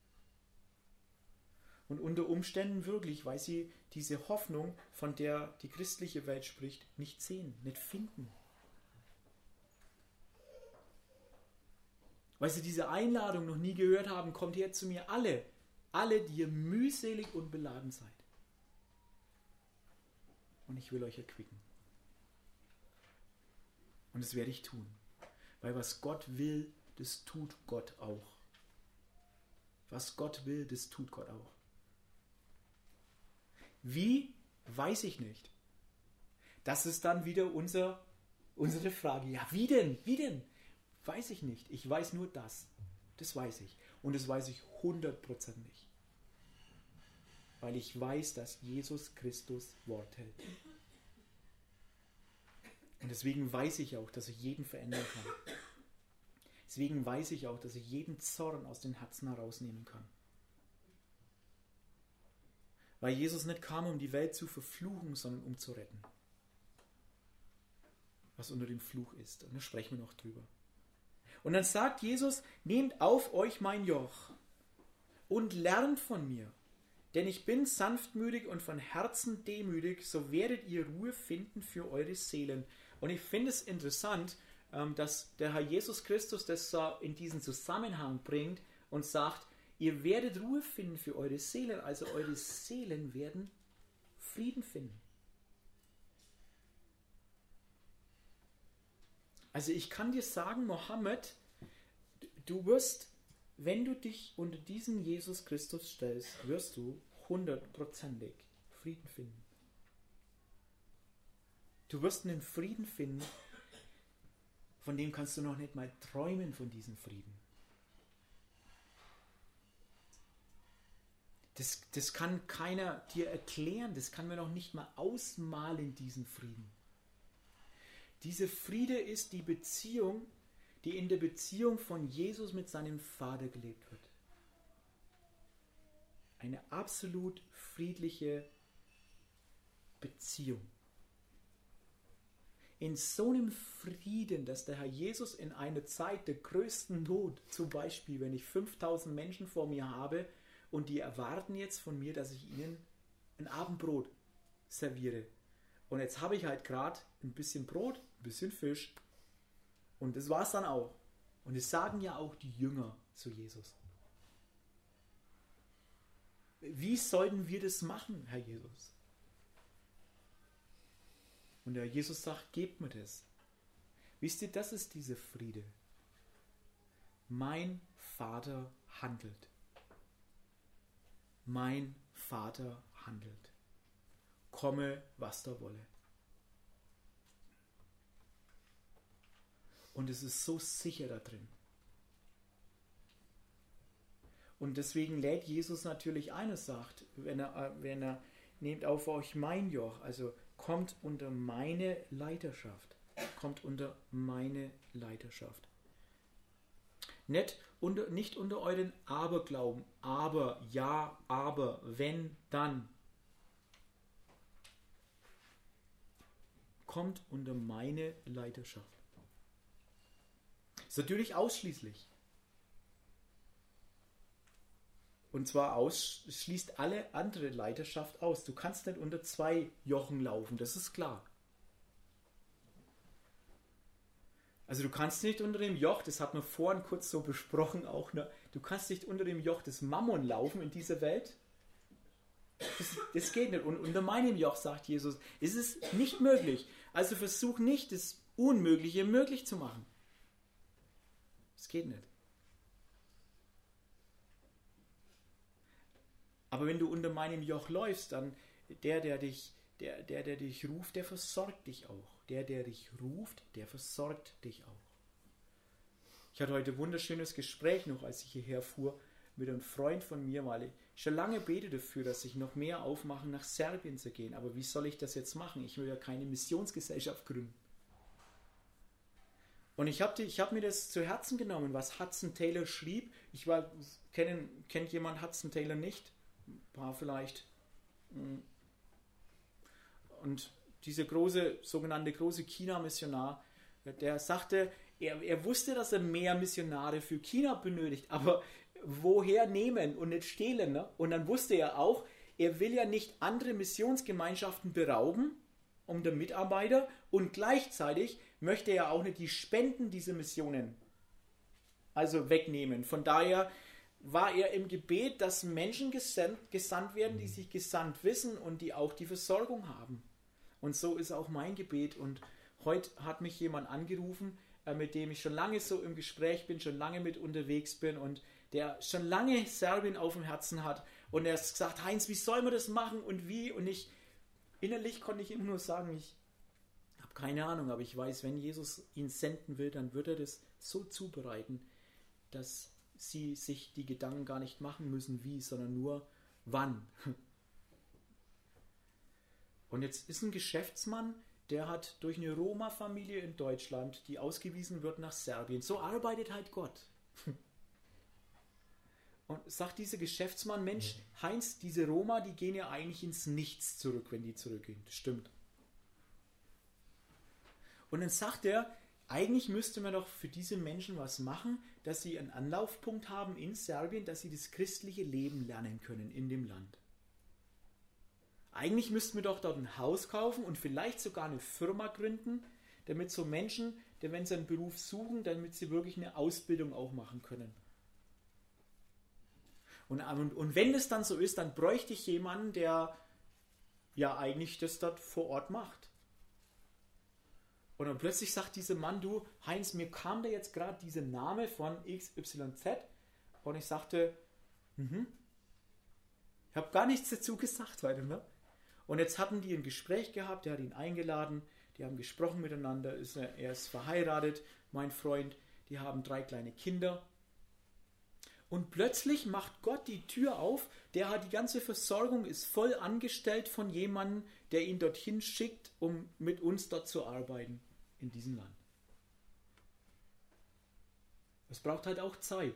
Und unter Umständen wirklich, weil sie diese Hoffnung, von der die christliche Welt spricht, nicht sehen, nicht finden. Weil sie diese Einladung noch nie gehört haben, kommt her zu mir alle, alle, die ihr mühselig und beladen seid. Und ich will euch erquicken. Und das werde ich tun. Weil was Gott will, das tut Gott auch. Was Gott will, das tut Gott auch. Wie? Weiß ich nicht. Das ist dann wieder unser, unsere Frage. Ja, wie denn? Wie denn? Weiß ich nicht. Ich weiß nur das. Das weiß ich. Und das weiß ich hundertprozentig. Weil ich weiß, dass Jesus Christus Wort hält. Und deswegen weiß ich auch, dass ich jeden verändern kann. Deswegen weiß ich auch, dass ich jeden Zorn aus den Herzen herausnehmen kann. Weil Jesus nicht kam, um die Welt zu verfluchen, sondern um zu retten. Was unter dem Fluch ist. Und da sprechen wir noch drüber. Und dann sagt Jesus, nehmt auf euch mein Joch und lernt von mir. Denn ich bin sanftmütig und von Herzen demütig, so werdet ihr Ruhe finden für eure Seelen. Und ich finde es interessant, dass der Herr Jesus Christus das in diesen Zusammenhang bringt und sagt, ihr werdet Ruhe finden für eure Seelen, also eure Seelen werden Frieden finden. Also ich kann dir sagen, Mohammed, du wirst, wenn du dich unter diesen Jesus Christus stellst, wirst du hundertprozentig Frieden finden. Du wirst einen Frieden finden, von dem kannst du noch nicht mal träumen, von diesem Frieden. Das, das kann keiner dir erklären, das kann man noch nicht mal ausmalen, diesen Frieden. Dieser Friede ist die Beziehung, die in der Beziehung von Jesus mit seinem Vater gelebt wird. Eine absolut friedliche Beziehung. In so einem Frieden, dass der Herr Jesus in einer Zeit der größten Not, zum Beispiel, wenn ich fünftausend Menschen vor mir habe und die erwarten jetzt von mir, dass ich ihnen ein Abendbrot serviere. Und jetzt habe ich halt gerade ein bisschen Brot, ein bisschen Fisch. Und das war es dann auch. Und es sagen ja auch die Jünger zu Jesus. Wie sollten wir das machen, Herr Jesus? Und der Jesus sagt, gebt mir das. Wisst ihr, das ist diese Friede. Mein Vater handelt. Mein Vater handelt. Komme, was da wolle. Und es ist so sicher da drin. Und deswegen lädt Jesus natürlich ein und sagt, wenn er, wenn er nehmt auf euch mein Joch, also kommt unter meine Leiterschaft. Kommt unter meine Leiterschaft. Nicht unter, nicht unter euren Aberglauben, aber, ja, aber, wenn, dann. Kommt unter meine Leiterschaft. Das ist natürlich ausschließlich. Und zwar aus, schließt alle andere Leiterschaft aus. Du kannst nicht unter zwei Jochen laufen, das ist klar. Also du kannst nicht unter dem Joch, das hat man vorhin kurz so besprochen, auch ne, du kannst nicht unter dem Joch des Mammon laufen in dieser Welt. Das, das geht nicht. Und unter meinem Joch, sagt Jesus, ist es nicht möglich. Also versuch nicht, das Unmögliche möglich zu machen. Das geht nicht. Aber wenn du unter meinem Joch läufst, dann der, der dich, der, der, der dich ruft, der versorgt dich auch. Der, der dich ruft, der versorgt dich auch. Ich hatte heute ein wunderschönes Gespräch noch, als ich hierher fuhr, mit einem Freund von mir, weil ich schon lange bete dafür, dass ich noch mehr aufmache, nach Serbien zu gehen. Aber wie soll ich das jetzt machen? Ich will ja keine Missionsgesellschaft gründen. Und ich habe ich hab mir das zu Herzen genommen, was Hudson Taylor schrieb. Ich war, kennen, kennt jemand Hudson Taylor nicht? Ein paar vielleicht. Und dieser große, sogenannte große China-Missionar, der sagte, er, er wusste, dass er mehr Missionare für China benötigt, aber woher nehmen und nicht stehlen? Ne? Und dann wusste er auch, er will ja nicht andere Missionsgemeinschaften berauben, um der Mitarbeiter, und gleichzeitig möchte er auch nicht die Spenden dieser Missionen also wegnehmen. Von daher war er im Gebet, dass Menschen gesandt, gesandt werden, die sich gesandt wissen und die auch die Versorgung haben. Und so ist auch mein Gebet. Und heute hat mich jemand angerufen, mit dem ich schon lange so im Gespräch bin, schon lange mit unterwegs bin und der schon lange Serbien auf dem Herzen hat. Und er hat gesagt, Heinz, wie soll man das machen und wie? Und ich, innerlich konnte ich ihm nur sagen, ich habe keine Ahnung, aber ich weiß, wenn Jesus ihn senden will, dann wird er das so zubereiten, dass sie sich die Gedanken gar nicht machen müssen, wie, sondern nur wann. Und jetzt ist ein Geschäftsmann, der hat durch eine Roma-Familie in Deutschland, die ausgewiesen wird nach Serbien. So arbeitet halt Gott. Und sagt dieser Geschäftsmann, Mensch, Heinz, diese Roma, die gehen ja eigentlich ins Nichts zurück, wenn die zurückgehen. Das stimmt. Und dann sagt er, eigentlich müsste man doch für diese Menschen was machen, dass sie einen Anlaufpunkt haben in Serbien, dass sie das christliche Leben lernen können in dem Land. Eigentlich müssten wir doch dort ein Haus kaufen und vielleicht sogar eine Firma gründen, damit so Menschen, die, wenn sie einen Beruf suchen, damit sie wirklich eine Ausbildung auch machen können. Und, und, und wenn das dann so ist, dann bräuchte ich jemanden, der ja eigentlich das dort vor Ort macht. Und dann plötzlich sagt dieser Mann, du Heinz, mir kam da jetzt gerade dieser Name von X Y Z und ich sagte, mhm. Ich habe gar nichts dazu gesagt, weiter, ne? Und jetzt hatten die ein Gespräch gehabt, der hat ihn eingeladen, die haben gesprochen miteinander, ist, er ist verheiratet, mein Freund, die haben drei kleine Kinder. Und plötzlich macht Gott die Tür auf, der hat die ganze Versorgung, ist voll angestellt von jemandem, der ihn dorthin schickt, um mit uns dort zu arbeiten, in diesem Land. Es braucht halt auch Zeit.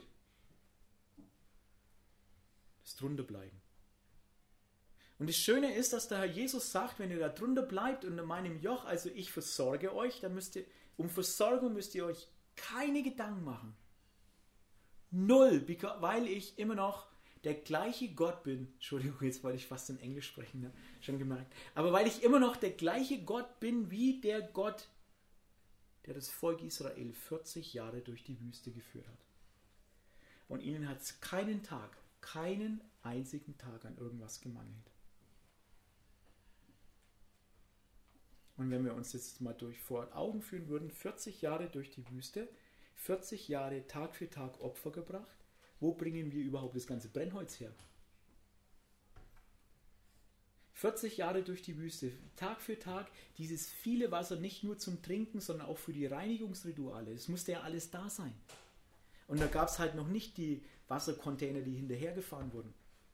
Das drunter bleiben. Und das Schöne ist, dass der Herr Jesus sagt, wenn ihr da drunter bleibt unter meinem Joch, also ich versorge euch, dann müsst ihr, um Versorgung müsst ihr euch keine Gedanken machen. Null, weil ich immer noch der gleiche Gott bin. Entschuldigung, jetzt wollte ich fast in Englisch sprechen, ne? Schon gemerkt. Aber weil ich immer noch der gleiche Gott bin, wie der Gott der das Volk Israel vierzig Jahre durch die Wüste geführt hat. Und ihnen hat es keinen Tag, keinen einzigen Tag an irgendwas gemangelt. Und wenn wir uns jetzt mal durch vor Augen führen würden, vierzig Jahre durch die Wüste, vierzig Jahre Tag für Tag Opfer gebracht, wo bringen wir überhaupt das ganze Brennholz her? vierzig Jahre durch die Wüste, Tag für Tag, dieses viele Wasser nicht nur zum Trinken, sondern auch für die Reinigungsrituale. Es musste ja alles da sein. Und da gab es halt noch nicht die Wassercontainer, die hinterhergefahren wurden.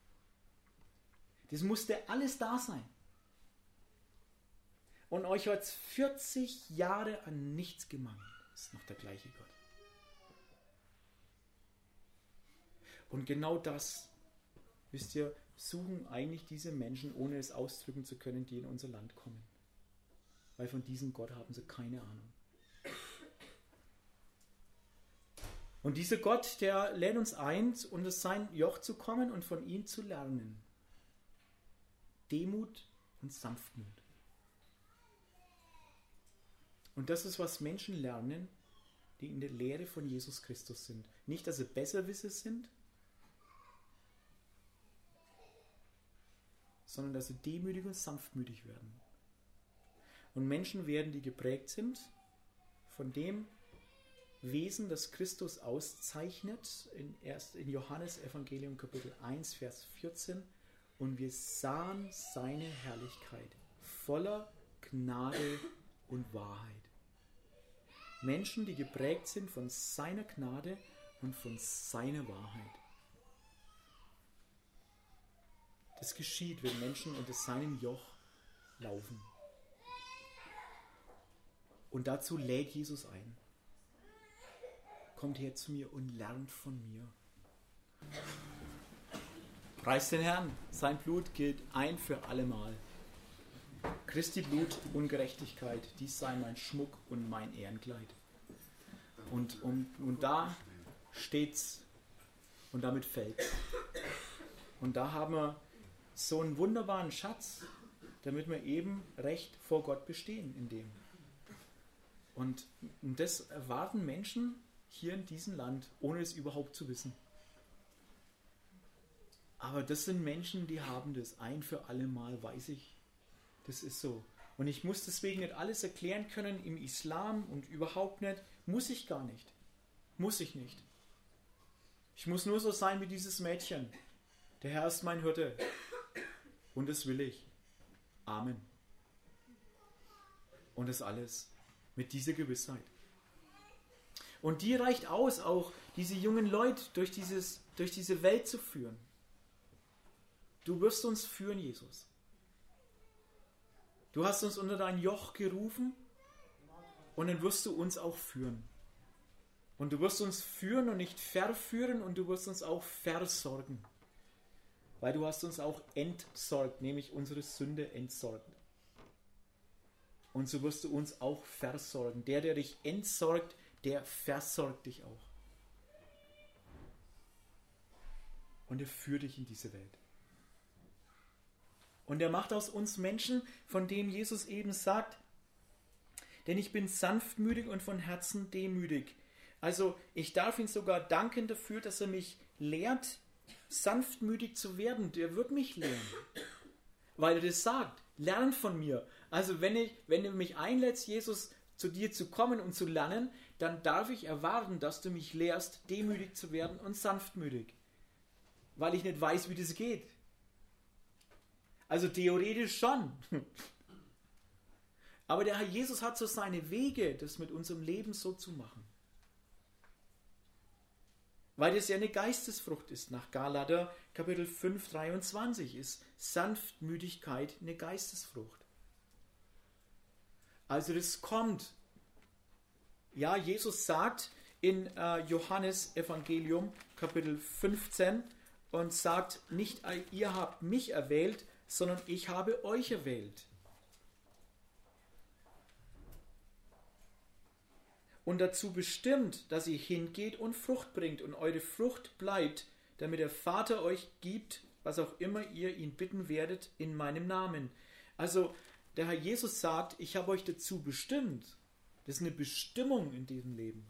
Das musste alles da sein. Und euch hat es vierzig Jahre an nichts gemangelt. Das ist noch der gleiche Gott. Und genau das, wisst ihr, suchen eigentlich diese Menschen, ohne es ausdrücken zu können, die in unser Land kommen. Weil von diesem Gott haben sie keine Ahnung. Und dieser Gott, der lädt uns ein, unter sein Joch zu kommen und von ihm zu lernen. Demut und Sanftmut. Und das ist, was Menschen lernen, die in der Lehre von Jesus Christus sind. Nicht, dass sie Besserwisser sind, sondern dass sie demütig und sanftmütig werden. Und Menschen werden, die geprägt sind von dem Wesen, das Christus auszeichnet, in, erst in Johannes Evangelium Kapitel eins, Vers vierzehn. Und wir sahen seine Herrlichkeit voller Gnade und Wahrheit. Menschen, die geprägt sind von seiner Gnade und von seiner Wahrheit. Das geschieht, wenn Menschen unter seinem Joch laufen. Und dazu lädt Jesus ein. Kommt her zu mir und lernt von mir. Preist den Herrn, sein Blut gilt ein für allemal. Christi Blut, Ungerechtigkeit, dies sei mein Schmuck und mein Ehrenkleid. Und, und, und da steht's und damit fällt's. Und da haben wir so einen wunderbaren Schatz, damit wir eben recht vor Gott bestehen in dem. Und das erwarten Menschen hier in diesem Land, ohne es überhaupt zu wissen. Aber das sind Menschen, die haben das ein für alle Mal, weiß ich. Das ist so. Und ich muss deswegen nicht alles erklären können im Islam und überhaupt nicht. Muss ich gar nicht. Muss ich nicht. Ich muss nur so sein wie dieses Mädchen. Der Herr ist mein Hirte. Und das will ich. Amen. Und das alles mit dieser Gewissheit. Und die reicht aus, auch diese jungen Leute durch, dieses, durch diese Welt zu führen. Du wirst uns führen, Jesus. Du hast uns unter dein Joch gerufen und dann wirst du uns auch führen. Und du wirst uns führen und nicht verführen und du wirst uns auch versorgen. Weil du hast uns auch entsorgt, nämlich unsere Sünde entsorgt. Und so wirst du uns auch versorgen. Der, der dich entsorgt, der versorgt dich auch. Und er führt dich in diese Welt. Und er macht aus uns Menschen, von denen Jesus eben sagt, denn ich bin sanftmütig und von Herzen demütig. Also ich darf ihn sogar danken dafür, dass er mich lehrt, sanftmütig zu werden. Der wird mich lehren. Weil er das sagt. Lern von mir. Also wenn, ich, wenn du mich einlädst, Jesus, zu dir zu kommen und zu lernen, dann darf ich erwarten, dass du mich lehrst, demütig zu werden und sanftmütig. Weil ich nicht weiß, wie das geht. Also theoretisch schon. Aber der Herr Jesus hat so seine Wege, das mit unserem Leben so zu machen. Weil das ja eine Geistesfrucht ist. Nach Galater Kapitel fünf, dreiundzwanzig ist Sanftmütigkeit eine Geistesfrucht. Also das kommt. Ja, Jesus sagt in äh, Johannes Evangelium Kapitel fünfzehn und sagt, nicht ihr habt mich erwählt, sondern ich habe euch erwählt. Und dazu bestimmt, dass ihr hingeht und Frucht bringt und eure Frucht bleibt, damit der Vater euch gibt, was auch immer ihr ihn bitten werdet, in meinem Namen. Also der Herr Jesus sagt, ich habe euch dazu bestimmt, Das ist eine Bestimmung in diesem Leben.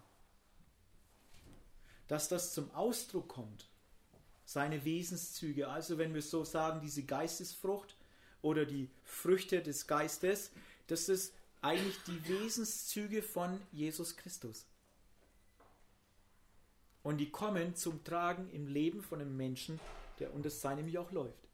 Dass das zum Ausdruck kommt. Seine Wesenszüge. Also wenn wir so sagen, diese Geistesfrucht oder die Früchte des Geistes, das ist eigentlich die Wesenszüge von Jesus Christus. Und die kommen zum Tragen im Leben von einem Menschen, der unter seinem Joch läuft.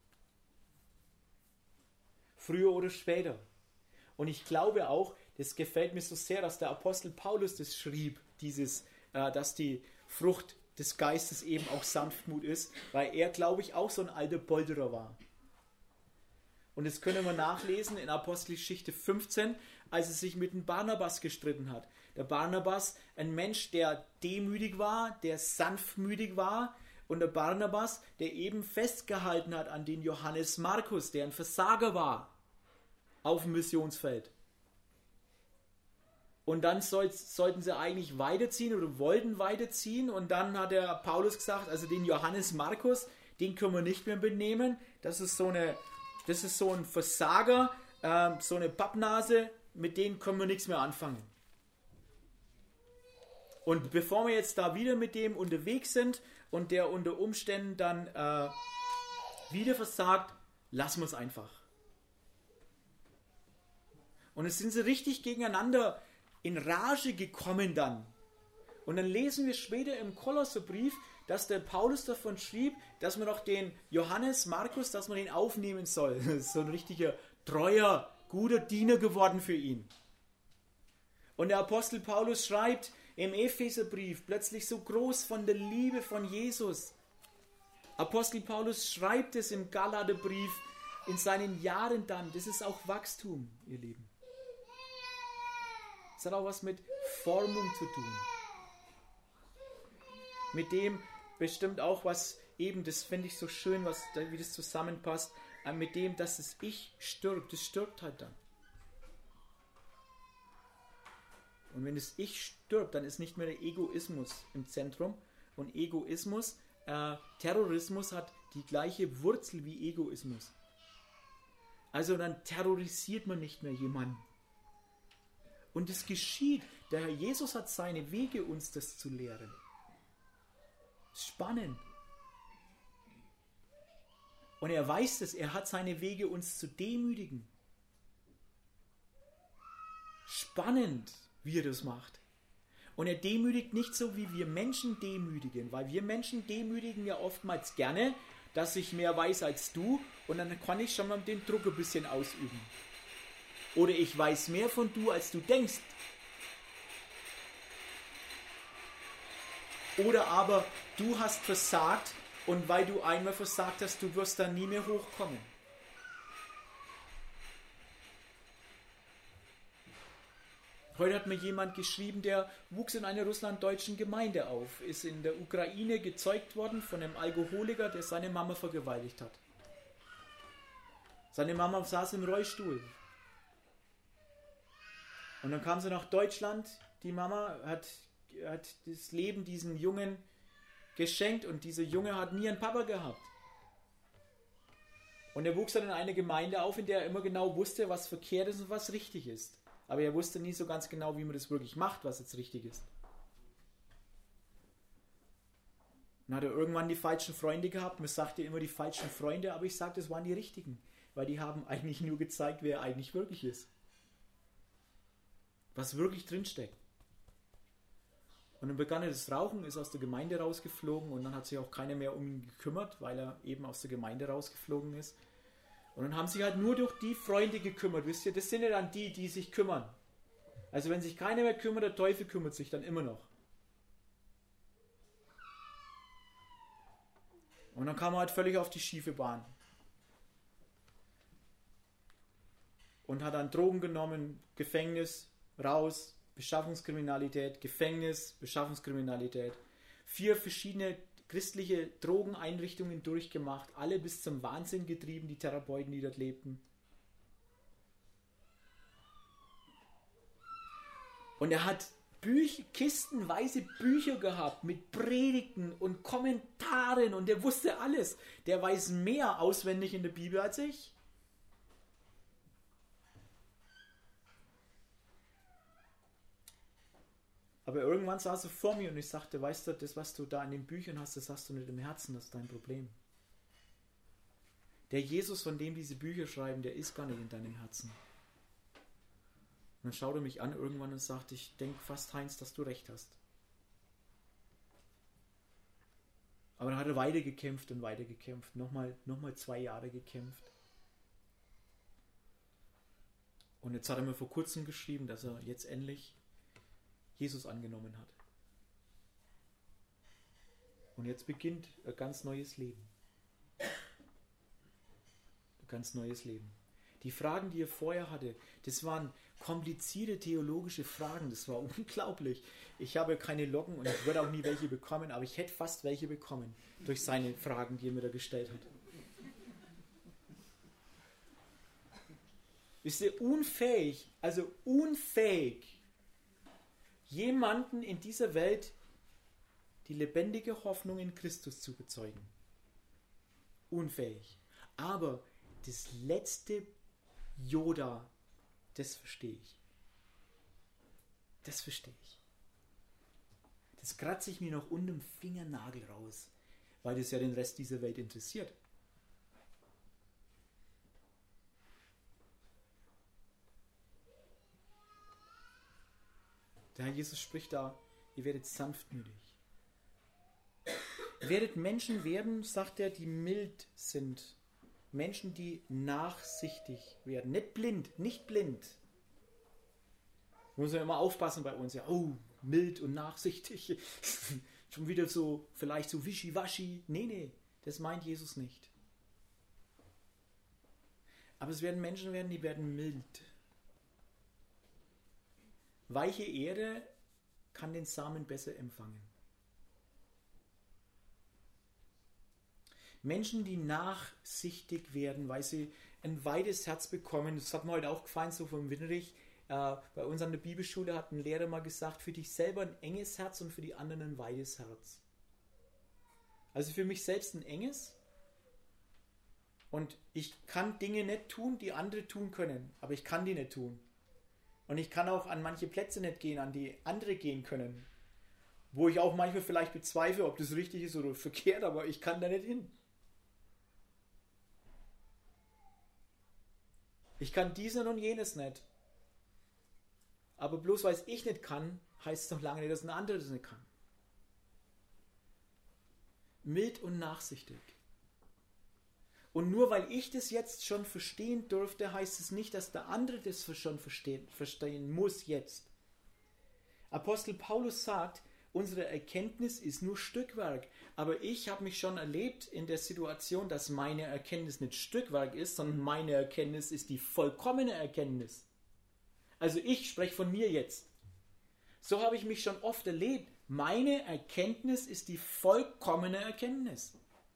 Früher oder später. Und ich glaube auch, das gefällt mir so sehr, dass der Apostel Paulus das schrieb, dieses, äh, dass die Frucht des Geistes eben auch Sanftmut ist, weil er, glaube ich, auch so ein alter Polterer war. Und das können wir nachlesen in Apostelgeschichte fünfzehn, als er sich mit dem Barnabas gestritten hat. Der Barnabas, ein Mensch, der demütig war, der sanftmütig war, und der Barnabas, der eben festgehalten hat an den Johannes Markus, der ein Versager war auf dem Missionsfeld. Und dann soll, sollten sie eigentlich weiterziehen oder wollten weiterziehen, und dann hat der Paulus gesagt, also den Johannes Markus, den können wir nicht mehr benehmen, das ist so eine, das ist so ein Versager, äh, so eine Pappnase, mit denen können wir nichts mehr anfangen. Und bevor wir jetzt da wieder mit dem unterwegs sind und der unter Umständen dann äh, wieder versagt, lassen wir es einfach. Und es sind sie richtig gegeneinander in Rage gekommen dann. Und dann lesen wir später im Kolosserbrief, dass der Paulus davon schrieb, dass man doch den Johannes Markus, dass man ihn aufnehmen soll. Das ist so ein richtiger, treuer, guter Diener geworden für ihn. Und der Apostel Paulus schreibt im Epheserbrief plötzlich so groß von der Liebe von Jesus. Apostel Paulus schreibt es im Galaterbrief in seinen Jahren dann. Das ist auch Wachstum, ihr Lieben. Das hat auch was mit Formung zu tun. Mit dem bestimmt auch was eben, das finde ich so schön, was, wie das zusammenpasst, mit dem, dass das Ich stirbt. Das stirbt halt dann. Und wenn das Ich stirbt, dann ist nicht mehr der Egoismus im Zentrum. Und Egoismus, äh, Terrorismus hat die gleiche Wurzel wie Egoismus. Also dann terrorisiert man nicht mehr jemanden. Und es geschieht. Der Herr Jesus hat seine Wege, uns das zu lehren. Spannend. Und er weiß es, er hat seine Wege, uns zu demütigen. Spannend, wie er das macht. Und er demütigt nicht so, wie wir Menschen demütigen, weil wir Menschen demütigen ja oftmals gerne, dass ich mehr weiß als du, und dann kann ich schon mal den Druck ein bisschen ausüben. Oder ich weiß mehr von du, als du denkst. Oder aber du hast versagt, und weil du einmal versagt hast, du wirst dann nie mehr hochkommen. Heute hat mir jemand geschrieben, der wuchs in einer russlanddeutschen Gemeinde auf, ist in der Ukraine gezeugt worden von einem Alkoholiker, der seine Mama vergewaltigt hat. Seine Mama saß im Rollstuhl. Und dann kam sie nach Deutschland, die Mama hat, hat das Leben diesem Jungen geschenkt, und dieser Junge hat nie einen Papa gehabt. Und er wuchs dann in einer Gemeinde auf, in der er immer genau wusste, was verkehrt ist und was richtig ist. Aber er wusste nie so ganz genau, wie man das wirklich macht, was jetzt richtig ist. Dann hat er irgendwann die falschen Freunde gehabt. Man sagte immer die falschen Freunde, aber ich sagte, es waren die richtigen. Weil die haben eigentlich nur gezeigt, wer er eigentlich wirklich ist. Was wirklich drinsteckt. Und dann begann er das Rauchen, ist aus der Gemeinde rausgeflogen, und dann hat sich auch keiner mehr um ihn gekümmert, weil er eben aus der Gemeinde rausgeflogen ist. Und dann haben sich halt nur durch die Freunde gekümmert, wisst ihr, das sind ja dann die, die sich kümmern. Also wenn sich keiner mehr kümmert, der Teufel kümmert sich dann immer noch. Und dann kam er halt völlig auf die schiefe Bahn. Und hat dann Drogen genommen, Gefängnis, raus, Beschaffungskriminalität, Gefängnis, Beschaffungskriminalität. Vier verschiedene christliche Drogeneinrichtungen durchgemacht, alle bis zum Wahnsinn getrieben, die Therapeuten, die dort lebten. Und er hat Bücher, kistenweise Bücher gehabt mit Predigten und Kommentaren, und er wusste alles. Der weiß mehr auswendig in der Bibel als ich. Aber irgendwann saß er vor mir und ich sagte, weißt du, das, was du da in den Büchern hast, das hast du nicht im Herzen, das ist dein Problem. Der Jesus, von dem diese Bücher schreiben, der ist gar nicht in deinem Herzen. Und dann schaute er mich an irgendwann und sagte, ich denke fast, Heinz, dass du recht hast. Aber dann hat er weiter gekämpft und weiter gekämpft. Nochmal, nochmal zwei Jahre gekämpft. Und jetzt hat er mir vor kurzem geschrieben, dass er jetzt endlich Jesus angenommen hat. Und jetzt beginnt ein ganz neues Leben. Ein ganz neues Leben. Die Fragen, die er vorher hatte, das waren komplizierte theologische Fragen. Das war unglaublich. Ich habe keine Locken und ich würde auch nie welche bekommen, aber ich hätte fast welche bekommen durch seine Fragen, die er mir da gestellt hat. Wisst ihr, unfähig, also unfähig, jemanden in dieser Welt die lebendige Hoffnung in Christus zu bezeugen. Unfähig. Aber das letzte Yoda, das verstehe ich. Das verstehe ich. Das kratze ich mir noch unter dem Fingernagel raus, weil das ja den Rest dieser Welt interessiert. Der Herr Jesus spricht da, ihr werdet sanftmütig. Ihr werdet Menschen werden, sagt er, die mild sind. Menschen, die nachsichtig werden. Nicht blind, nicht blind. Da muss man immer aufpassen bei uns. Ja, oh, mild und nachsichtig. Schon wieder so, vielleicht so wischiwaschi. Nee, nee, das meint Jesus nicht. Aber es werden Menschen werden, die werden mild. Weiche Erde kann den Samen besser empfangen. Menschen, die nachsichtig werden, weil sie ein weites Herz bekommen. Das hat mir heute auch gefallen, so vom Winrich. Äh, bei uns an der Bibelschule hat ein Lehrer mal gesagt, für dich selber ein enges Herz und für die anderen ein weites Herz. Also für mich selbst ein enges. Und ich kann Dinge nicht tun, die andere tun können. Aber ich kann die nicht tun. Und ich kann auch an manche Plätze nicht gehen, an die andere gehen können. Wo ich auch manchmal vielleicht bezweifle, ob das richtig ist oder verkehrt, aber ich kann da nicht hin. Ich kann dieses und jenes nicht. Aber bloß weil ich nicht kann, heißt es noch lange nicht, dass ein anderer das nicht kann. Mild und nachsichtig. Und nur weil ich das jetzt schon verstehen durfte, heißt es nicht, dass der andere das schon verstehen, verstehen muss jetzt. Apostel Paulus sagt, unsere Erkenntnis ist nur Stückwerk. Aber ich habe mich schon erlebt in der Situation, dass meine Erkenntnis nicht Stückwerk ist, sondern meine Erkenntnis ist die vollkommene Erkenntnis. Also ich spreche von mir jetzt. So habe ich mich schon oft erlebt. Meine Erkenntnis ist die vollkommene Erkenntnis.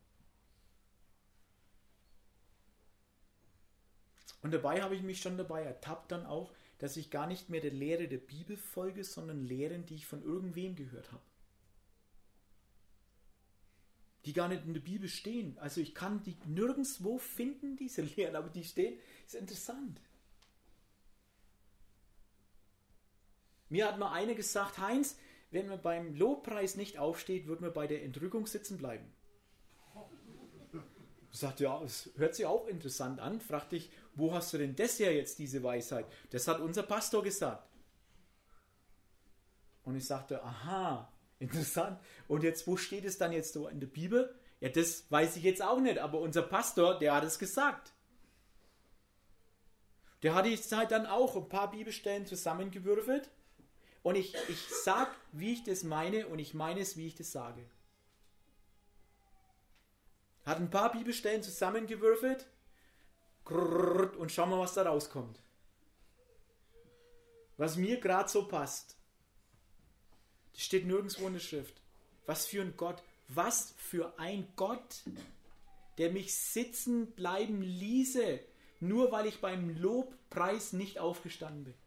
Und dabei habe ich mich schon dabei ertappt dann auch, dass ich gar nicht mehr der Lehre der Bibel folge, sondern Lehren, die ich von irgendwem gehört habe. Die gar nicht in der Bibel stehen. Also ich kann die nirgendwo finden, diese Lehren, aber die stehen. Ist interessant. Mir hat mal einer gesagt, Heinz, wenn man beim Lobpreis nicht aufsteht, wird man bei der Entrückung sitzen bleiben. Ich sagte, ja, es hört sich auch interessant an. Fragte ich, wo hast du denn das her jetzt, diese Weisheit? Das hat unser Pastor gesagt. Und ich sagte, aha, interessant. Und jetzt, wo steht es dann jetzt so in der Bibel? Ja, das weiß ich jetzt auch nicht, aber unser Pastor, der hat es gesagt. Der hat jetzt halt dann auch ein paar Bibelstellen zusammengewürfelt. Und ich, ich sage, wie ich das meine, und ich meine es, wie ich das sage. Hat ein paar Bibelstellen zusammengewürfelt und schauen wir, was da rauskommt. Was mir gerade so passt. Das steht nirgendwo in der Schrift. Was für ein Gott. Was für ein Gott, der mich sitzen bleiben ließe, nur weil ich beim Lobpreis nicht aufgestanden bin.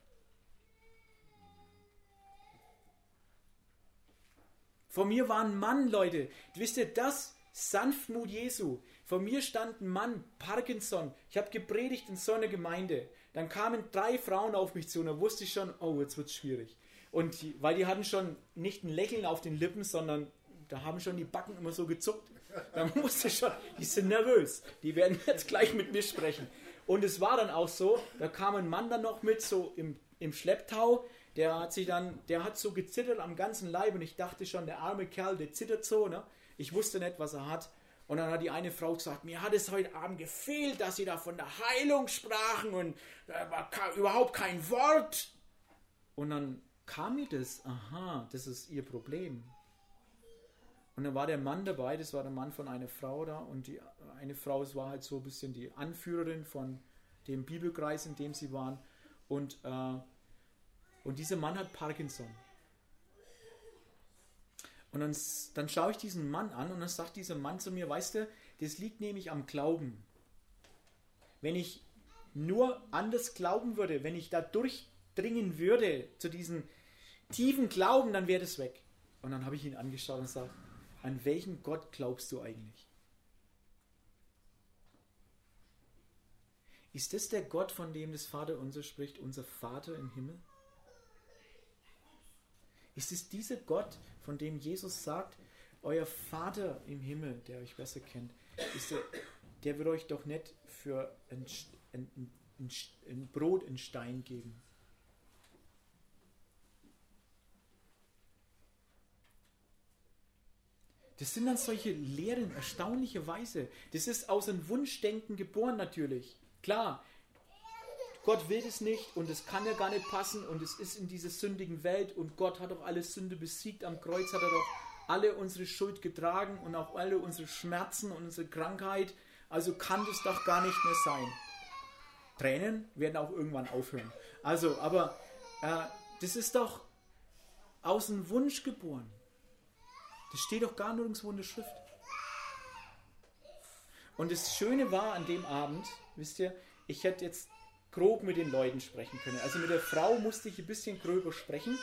Vor mir war ein Mann, Leute. Wisst ihr, das Sanftmut Jesu. Vor mir stand ein Mann, Parkinson. Ich habe gepredigt in so einer Gemeinde. Dann kamen drei Frauen auf mich zu und da wusste ich schon, oh, jetzt wird es schwierig. Und die, weil die hatten schon nicht ein Lächeln auf den Lippen, sondern da haben schon die Backen immer so gezuckt. Da musste schon, die sind nervös. Die werden jetzt gleich mit mir sprechen. Und es war dann auch so, da kam ein Mann dann noch mit, so im, im Schlepptau. Der hat sich dann, der hat so gezittert am ganzen Leib und ich dachte schon, der arme Kerl, der zittert so, ne? Ich wusste nicht, was er hat. Und dann hat die eine Frau gesagt, mir hat es heute Abend gefehlt, dass sie da von der Heilung sprachen und da war überhaupt kein Wort. Und dann kam mir das, aha, das ist ihr Problem. Und dann war der Mann dabei, das war der Mann von einer Frau da und die eine Frau, es war halt so ein bisschen die Anführerin von dem Bibelkreis, in dem sie waren. Und, äh, und dieser Mann hat Parkinson. Und dann, dann schaue ich diesen Mann an und dann sagt dieser Mann zu mir, weißt du, das liegt nämlich am Glauben. Wenn ich nur anders glauben würde, wenn ich da durchdringen würde zu diesem tiefen Glauben, dann wäre das weg. Und dann habe ich ihn angeschaut und gesagt, an welchen Gott glaubst du eigentlich? Ist das der Gott, von dem das Vaterunser spricht, unser Vater im Himmel? Ist es dieser Gott, von dem Jesus sagt, euer Vater im Himmel, der euch besser kennt, ist der, der wird euch doch nicht für ein, ein, ein, ein Brot in Stein geben. Das sind dann solche Lehren, erstaunlicherweise. Das ist aus einem Wunschdenken geboren natürlich. Klar, Gott will es nicht und es kann ja gar nicht passen und es ist in dieser sündigen Welt und Gott hat doch alle Sünde besiegt. Am Kreuz hat er doch alle unsere Schuld getragen und auch alle unsere Schmerzen und unsere Krankheit. Also kann das doch gar nicht mehr sein. Tränen werden auch irgendwann aufhören. Also, aber äh, das ist doch aus dem Wunsch geboren. Das steht doch gar nirgendwo in der Schrift. Und das Schöne war an dem Abend, wisst ihr, ich hätte jetzt grob mit den Leuten sprechen können. Also mit der Frau musste ich ein bisschen gröber sprechen.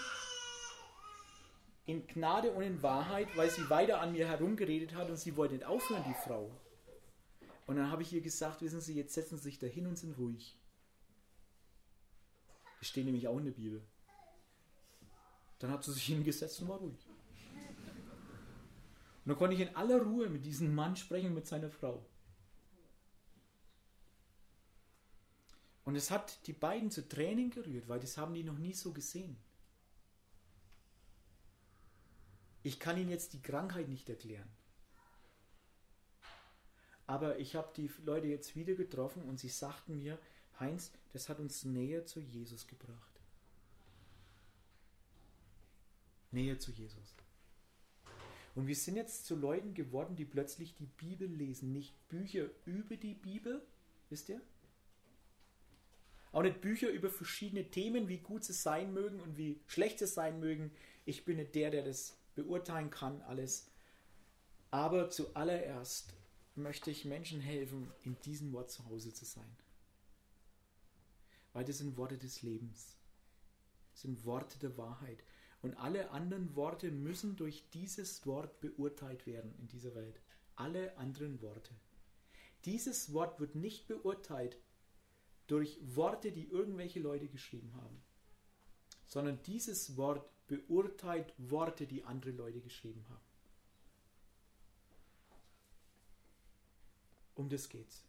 In Gnade und in Wahrheit, weil sie weiter an mir herumgeredet hat und sie wollte nicht aufhören, die Frau. Und dann habe ich ihr gesagt, wissen Sie, jetzt setzen Sie sich da hin und sind ruhig. Das steht nämlich auch in der Bibel. Dann hat sie sich hingesetzt und war ruhig. Und dann konnte ich in aller Ruhe mit diesem Mann sprechen, mit seiner Frau. Und es hat die beiden zu Tränen gerührt, weil das haben die noch nie so gesehen. Ich kann Ihnen jetzt die Krankheit nicht erklären. Aber ich habe die Leute jetzt wieder getroffen und sie sagten mir, Heinz, das hat uns näher zu Jesus gebracht. Näher zu Jesus. Und wir sind jetzt zu Leuten geworden, die plötzlich die Bibel lesen. Nicht Bücher über die Bibel, wisst ihr? Auch nicht Bücher über verschiedene Themen, wie gut sie sein mögen und wie schlecht sie sein mögen. Ich bin nicht der, der das beurteilen kann, alles. Aber zuallererst möchte ich Menschen helfen, in diesem Wort zu Hause zu sein. Weil das sind Worte des Lebens. Das sind Worte der Wahrheit. Und alle anderen Worte müssen durch dieses Wort beurteilt werden in dieser Welt. Alle anderen Worte. Dieses Wort wird nicht beurteilt durch Worte, die irgendwelche Leute geschrieben haben, sondern dieses Wort beurteilt Worte, die andere Leute geschrieben haben. Um das geht's.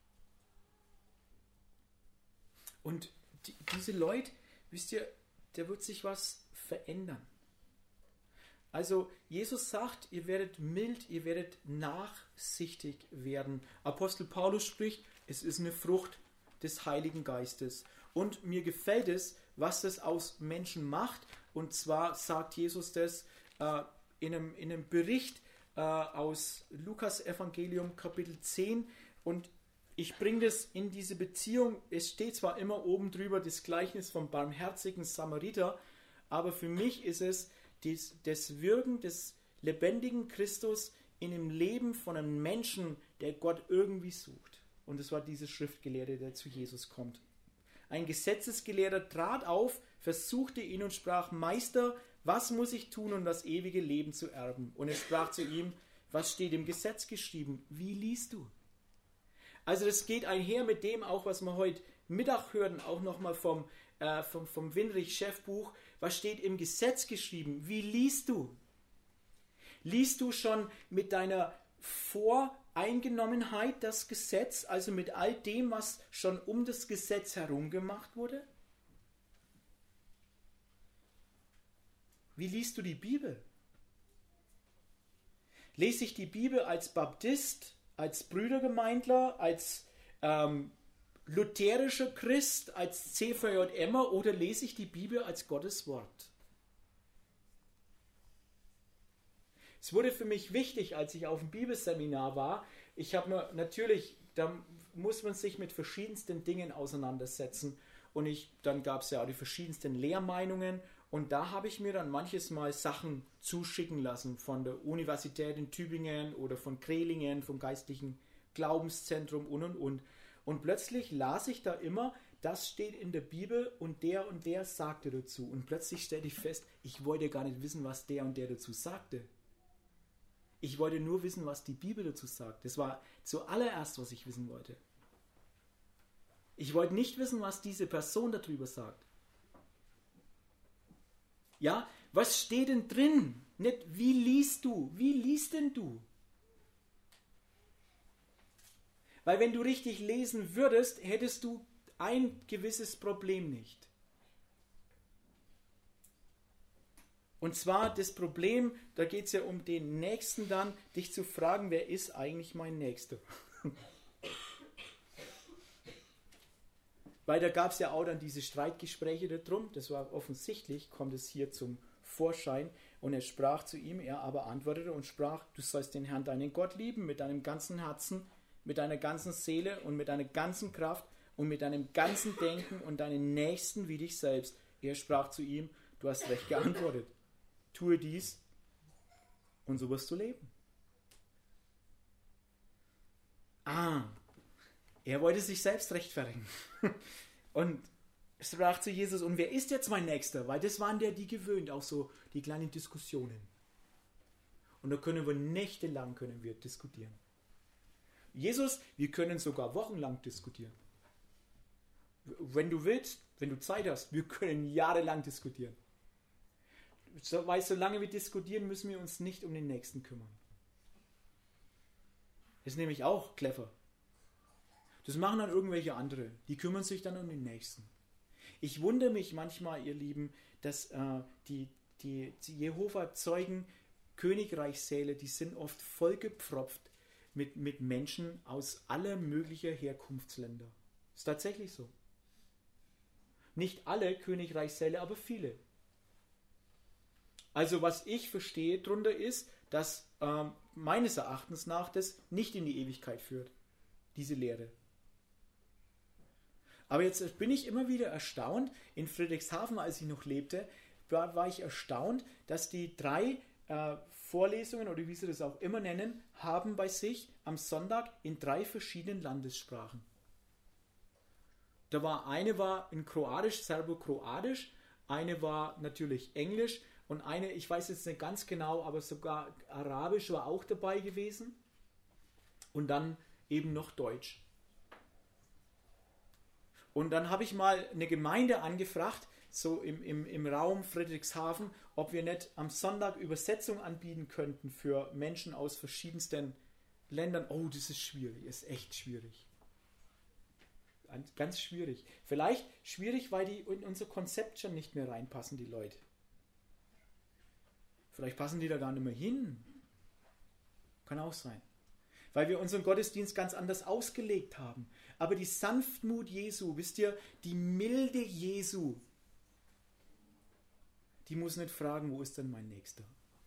Und die, diese Leute, wisst ihr, da wird sich was verändern. Also Jesus sagt, ihr werdet mild, ihr werdet nachsichtig werden. Apostel Paulus spricht, es ist eine Frucht des Heiligen Geistes. Und mir gefällt es, was das aus Menschen macht. Und zwar sagt Jesus das äh, in, einem, in einem Bericht äh, aus Lukas Evangelium Kapitel zehn. Und ich bringe das in diese Beziehung. Es steht zwar immer oben drüber das Gleichnis vom barmherzigen Samariter, aber für mich ist es das, das Wirken des lebendigen Christus in dem Leben von einem Menschen, der Gott irgendwie sucht. Und es war dieser Schriftgelehrte, der zu Jesus kommt. Ein Gesetzesgelehrter trat auf, versuchte ihn und sprach, Meister, was muss ich tun, um das ewige Leben zu erben? Und er sprach zu ihm, was steht im Gesetz geschrieben? Wie liest du? Also das geht einher mit dem auch, was wir heute Mittag hören, auch nochmal vom, äh, vom, vom Winrich-Chefbuch, Was steht im Gesetz geschrieben? Wie liest du? Liest du schon mit deiner Voreingenommenheit das Gesetz, also mit all dem, was schon um das Gesetz herum gemacht wurde? Wie liest du die Bibel? Lese ich die Bibel als Baptist, als Brüdergemeindler, als ähm, lutherischer Christ, als C V J M'er oder lese ich die Bibel als Gottes Wort? Es wurde für mich wichtig, als ich auf dem Bibelseminar war. Ich habe mir natürlich, da muss man sich mit verschiedensten Dingen auseinandersetzen. Und ich, dann gab es ja auch die verschiedensten Lehrmeinungen. Und da habe ich mir dann manches Mal Sachen zuschicken lassen von der Universität in Tübingen oder von Krehlingen, vom geistlichen Glaubenszentrum und und und. Und plötzlich las ich da immer, das steht in der Bibel und der und der sagte dazu. Und plötzlich stellte ich fest, ich wollte gar nicht wissen, was der und der dazu sagte. Ich wollte nur wissen, was die Bibel dazu sagt. Das war zuallererst, was ich wissen wollte. Ich wollte nicht wissen, was diese Person darüber sagt. Ja, was steht denn drin? Nicht, wie liest du? Wie liest denn du? Weil wenn du richtig lesen würdest, hättest du ein gewisses Problem nicht. Und zwar das Problem, da geht es ja um den Nächsten dann, dich zu fragen, wer ist eigentlich mein Nächster? Weil da gab es ja auch dann diese Streitgespräche darum, das war offensichtlich, kommt es hier zum Vorschein. Und er sprach zu ihm, er aber antwortete und sprach, du sollst den Herrn, deinen Gott lieben, mit deinem ganzen Herzen, mit deiner ganzen Seele und mit deiner ganzen Kraft und mit deinem ganzen Denken und deinen Nächsten wie dich selbst. Er sprach zu ihm, du hast recht geantwortet. Tue dies und so wirst du leben. Ah, er wollte sich selbst rechtfertigen. Und sprach zu Jesus, und wer ist jetzt mein Nächster? Weil das waren der, die gewöhnt, auch so die kleinen Diskussionen. Und da können wir nächtelang können wir diskutieren. Jesus, wir können sogar wochenlang diskutieren. Wenn du willst, wenn du Zeit hast, wir können jahrelang diskutieren. So, weil solange wir diskutieren, müssen wir uns nicht um den Nächsten kümmern. Das ist nämlich auch clever. Das machen dann irgendwelche andere. Die kümmern sich dann um den Nächsten. Ich wundere mich manchmal, ihr Lieben, dass äh, die, die, die Jehova-Zeugen Königreichssäle, die sind oft vollgepfropft mit, mit Menschen aus aller möglicher Herkunftsländer. Ist tatsächlich so. Nicht alle Königreichssäle, aber viele. Also was ich verstehe drunter ist, dass ähm, meines Erachtens nach das nicht in die Ewigkeit führt, diese Lehre. Aber jetzt bin ich immer wieder erstaunt, in Friedrichshafen, als ich noch lebte, war, war ich erstaunt, dass die drei äh, Vorlesungen, oder wie sie das auch immer nennen, haben bei sich am Sonntag in drei verschiedenen Landessprachen. Da war eine war in Kroatisch, Serbo-Kroatisch, eine war natürlich Englisch und eine, ich weiß jetzt nicht ganz genau, aber sogar Arabisch war auch dabei gewesen und dann eben noch Deutsch. Und dann habe ich mal eine Gemeinde angefragt, so im, im, im Raum Friedrichshafen, ob wir nicht am Sonntag Übersetzung anbieten könnten für Menschen aus verschiedensten Ländern. Oh, das ist schwierig, ist echt schwierig. Ganz schwierig. Vielleicht schwierig, weil die in unser Konzept schon nicht mehr reinpassen, die Leute. Vielleicht passen die da gar nicht mehr hin. Kann auch sein. Weil wir unseren Gottesdienst ganz anders ausgelegt haben. Aber die Sanftmut Jesu, wisst ihr, die Milde Jesu, die muss nicht fragen, wo ist denn mein Nächster?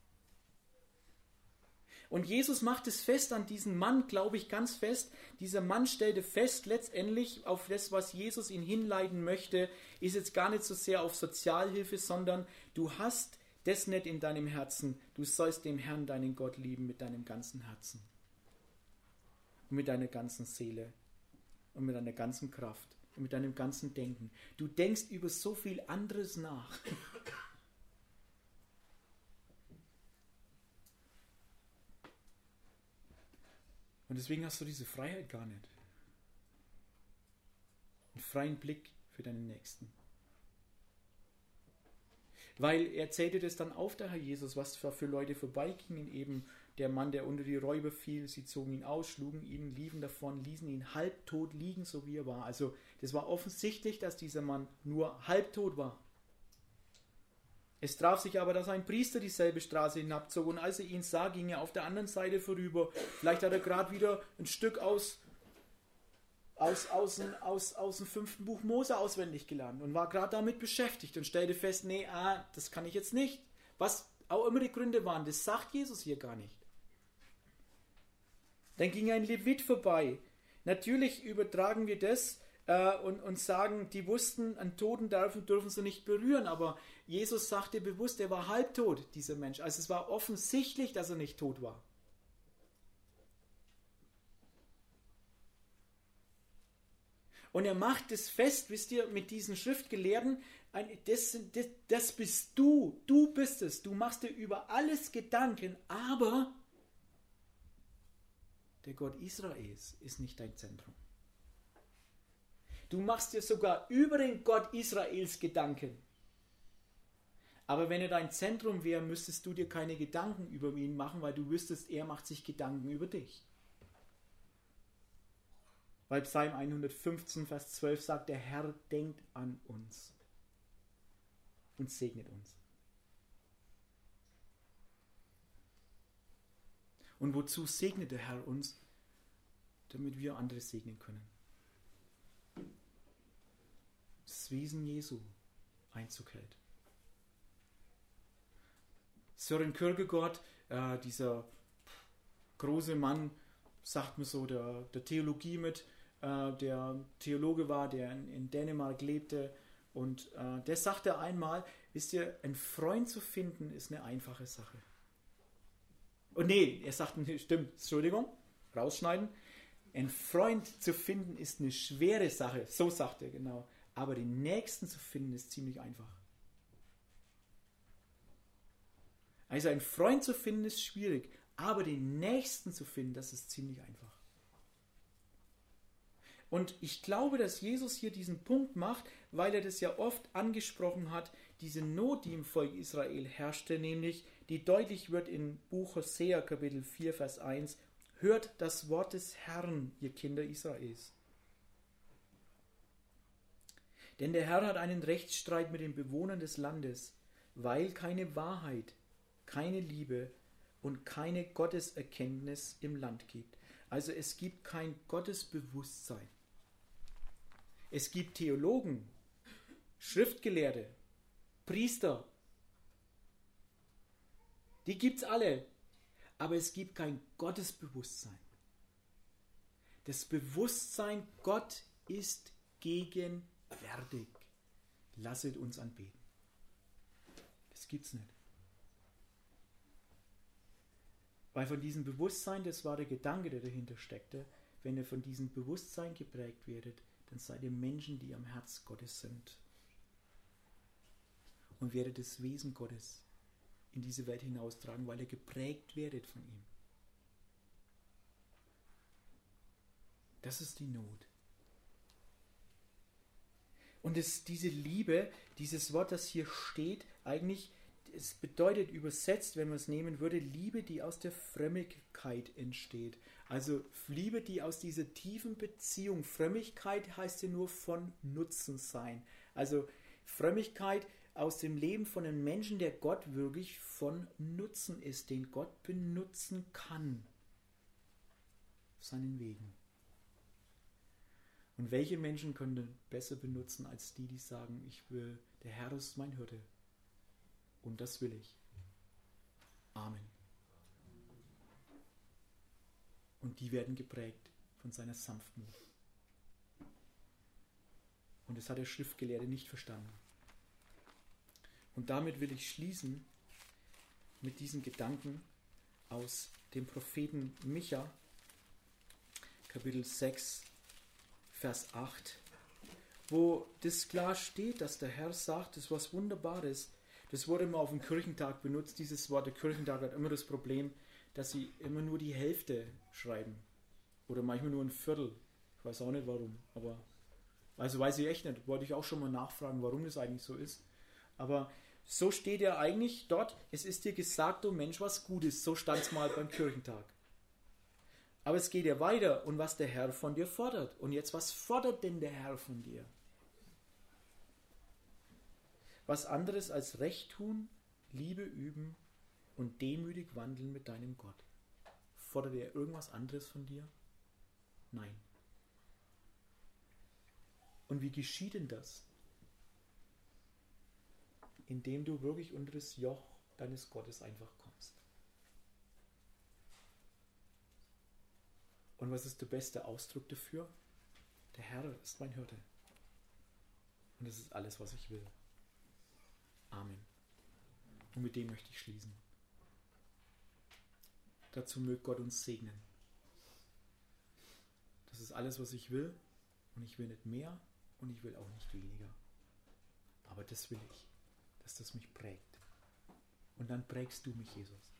Und Jesus macht es fest an diesen Mann, glaube ich, ganz fest. Dieser Mann stellte fest, letztendlich auf das, was Jesus ihn hinleiten möchte, ist jetzt gar nicht so sehr auf Sozialhilfe, sondern du hast das nicht in deinem Herzen. Du sollst den Herrn, deinen Gott, lieben mit deinem ganzen Herzen. Und mit deiner ganzen Seele. Und mit deiner ganzen Kraft. Und mit deinem ganzen Denken. Du denkst über so viel anderes nach. Und deswegen hast du diese Freiheit gar nicht. Einen freien Blick für deinen Nächsten. Weil er zählte das dann auf, der Herr Jesus, was da für Leute vorbeigingen, eben der Mann, der unter die Räuber fiel, sie zogen ihn aus, schlugen ihn, liefen davon, ließen ihn halbtot liegen, so wie er war. Also das war offensichtlich, dass dieser Mann nur halbtot war. Es traf sich aber, dass ein Priester dieselbe Straße hinabzog und als er ihn sah, ging er auf der anderen Seite vorüber. Vielleicht hat er gerade wieder ein Stück aus, aus, aus, aus, aus dem fünften Buch Mose auswendig gelernt und war gerade damit beschäftigt und stellte fest, nee, ah, das kann ich jetzt nicht. Was auch immer die Gründe waren, das sagt Jesus hier gar nicht. Dann ging ein Levit vorbei. Natürlich übertragen wir das äh, und, und sagen, die wussten, einen Toten dürfen, dürfen sie nicht berühren, aber Jesus sagte bewusst, er war halbtot, dieser Mensch. Also es war offensichtlich, dass er nicht tot war. Und er macht es fest, wisst ihr, mit diesen Schriftgelehrten, das, das, das bist du, du bist es, du machst dir über alles Gedanken, aber der Gott Israels ist nicht dein Zentrum. Du machst dir sogar über den Gott Israels Gedanken. Aber wenn er dein Zentrum wäre, müsstest du dir keine Gedanken über ihn machen, weil du wüsstest, er macht sich Gedanken über dich. Weil Psalm hundertfünfzehn, Vers zwölf sagt, der Herr denkt an uns und segnet uns. Und wozu segnet der Herr uns? Damit wir andere segnen können. Das Wesen Jesu Einzug hält. Søren Kierkegaard, äh, dieser große Mann, sagt mir so, der, der Theologie mit, äh, der Theologe war, der in, in Dänemark lebte. Und äh, der sagte einmal, wisst ihr, einen Freund zu finden ist eine einfache Sache. Und nee, er sagt, nee, stimmt, Entschuldigung, rausschneiden. Ein Freund zu finden ist eine schwere Sache, so sagt er genau. Aber den Nächsten zu finden ist ziemlich einfach. Also ein Freund zu finden ist schwierig, aber den Nächsten zu finden, das ist ziemlich einfach. Und ich glaube, dass Jesus hier diesen Punkt macht, weil er das ja oft angesprochen hat, diese Not, die im Volk Israel herrschte, nämlich die deutlich wird in Buch Hosea Kapitel vier, Vers eins, hört das Wort des Herrn, ihr Kinder Israels. Denn der Herr hat einen Rechtsstreit mit den Bewohnern des Landes, weil keine Wahrheit, keine Liebe und keine Gotteserkenntnis im Land gibt. Also es gibt kein Gottesbewusstsein. Es gibt Theologen, Schriftgelehrte, Priester. Die gibt's alle. Aber es gibt kein Gottesbewusstsein. Das Bewusstsein, Gott ist gegenwärtig. Lasset uns anbeten. Das gibt's nicht. Weil von diesem Bewusstsein, das war der Gedanke, der dahinter steckte, wenn ihr von diesem Bewusstsein geprägt werdet, dann seid ihr Menschen, die am Herz Gottes sind. Und werdet das Wesen Gottes in diese Welt hinaustragen, weil ihr geprägt werdet von ihm. Das ist die Not. Und es, diese Liebe, dieses Wort, das hier steht, eigentlich, es bedeutet übersetzt, wenn man es nehmen würde, Liebe, die aus der Frömmigkeit entsteht. Also Liebe, die aus dieser tiefen Beziehung, Frömmigkeit heißt ja nur von Nutzen sein. Also Frömmigkeit aus dem Leben von einem Menschen, der Gott wirklich von Nutzen ist, den Gott benutzen kann. Auf seinen Wegen. Und welche Menschen können denn besser benutzen als die, die sagen, ich will, der Herr ist mein Hirte. Und das will ich. Amen. Und die werden geprägt von seiner Sanftmut. Und das hat der Schriftgelehrte nicht verstanden. Und damit will ich schließen mit diesen Gedanken aus dem Propheten Micha, Kapitel sechs, Vers acht, wo das klar steht, dass der Herr sagt, das ist was Wunderbares. Das wurde immer auf dem Kirchentag benutzt, dieses Wort. Der Kirchentag hat immer das Problem, dass sie immer nur die Hälfte schreiben. Oder manchmal nur ein Viertel. Ich weiß auch nicht warum. Aber also weiß ich echt nicht. Wollte ich auch schon mal nachfragen, warum das eigentlich so ist. Aber So steht ja eigentlich dort, es ist dir gesagt, du Mensch, was Gutes. So stand es mal beim Kirchentag. Aber es geht ja weiter und was der Herr von dir fordert. Und jetzt, was fordert denn der Herr von dir? Was anderes als Recht tun, Liebe üben und demütig wandeln mit deinem Gott. Fordert er irgendwas anderes von dir? Nein. Und wie geschieht denn das? Indem du wirklich unter das Joch deines Gottes einfach kommst. Und was ist der beste Ausdruck dafür? Der Herr ist mein Hirte. Und das ist alles, was ich will. Amen. Und mit dem möchte ich schließen. Dazu möge Gott uns segnen. Das ist alles, was ich will. Und ich will nicht mehr und ich will auch nicht weniger. Aber das will ich, dass das mich prägt. Und dann prägst du mich, Jesus.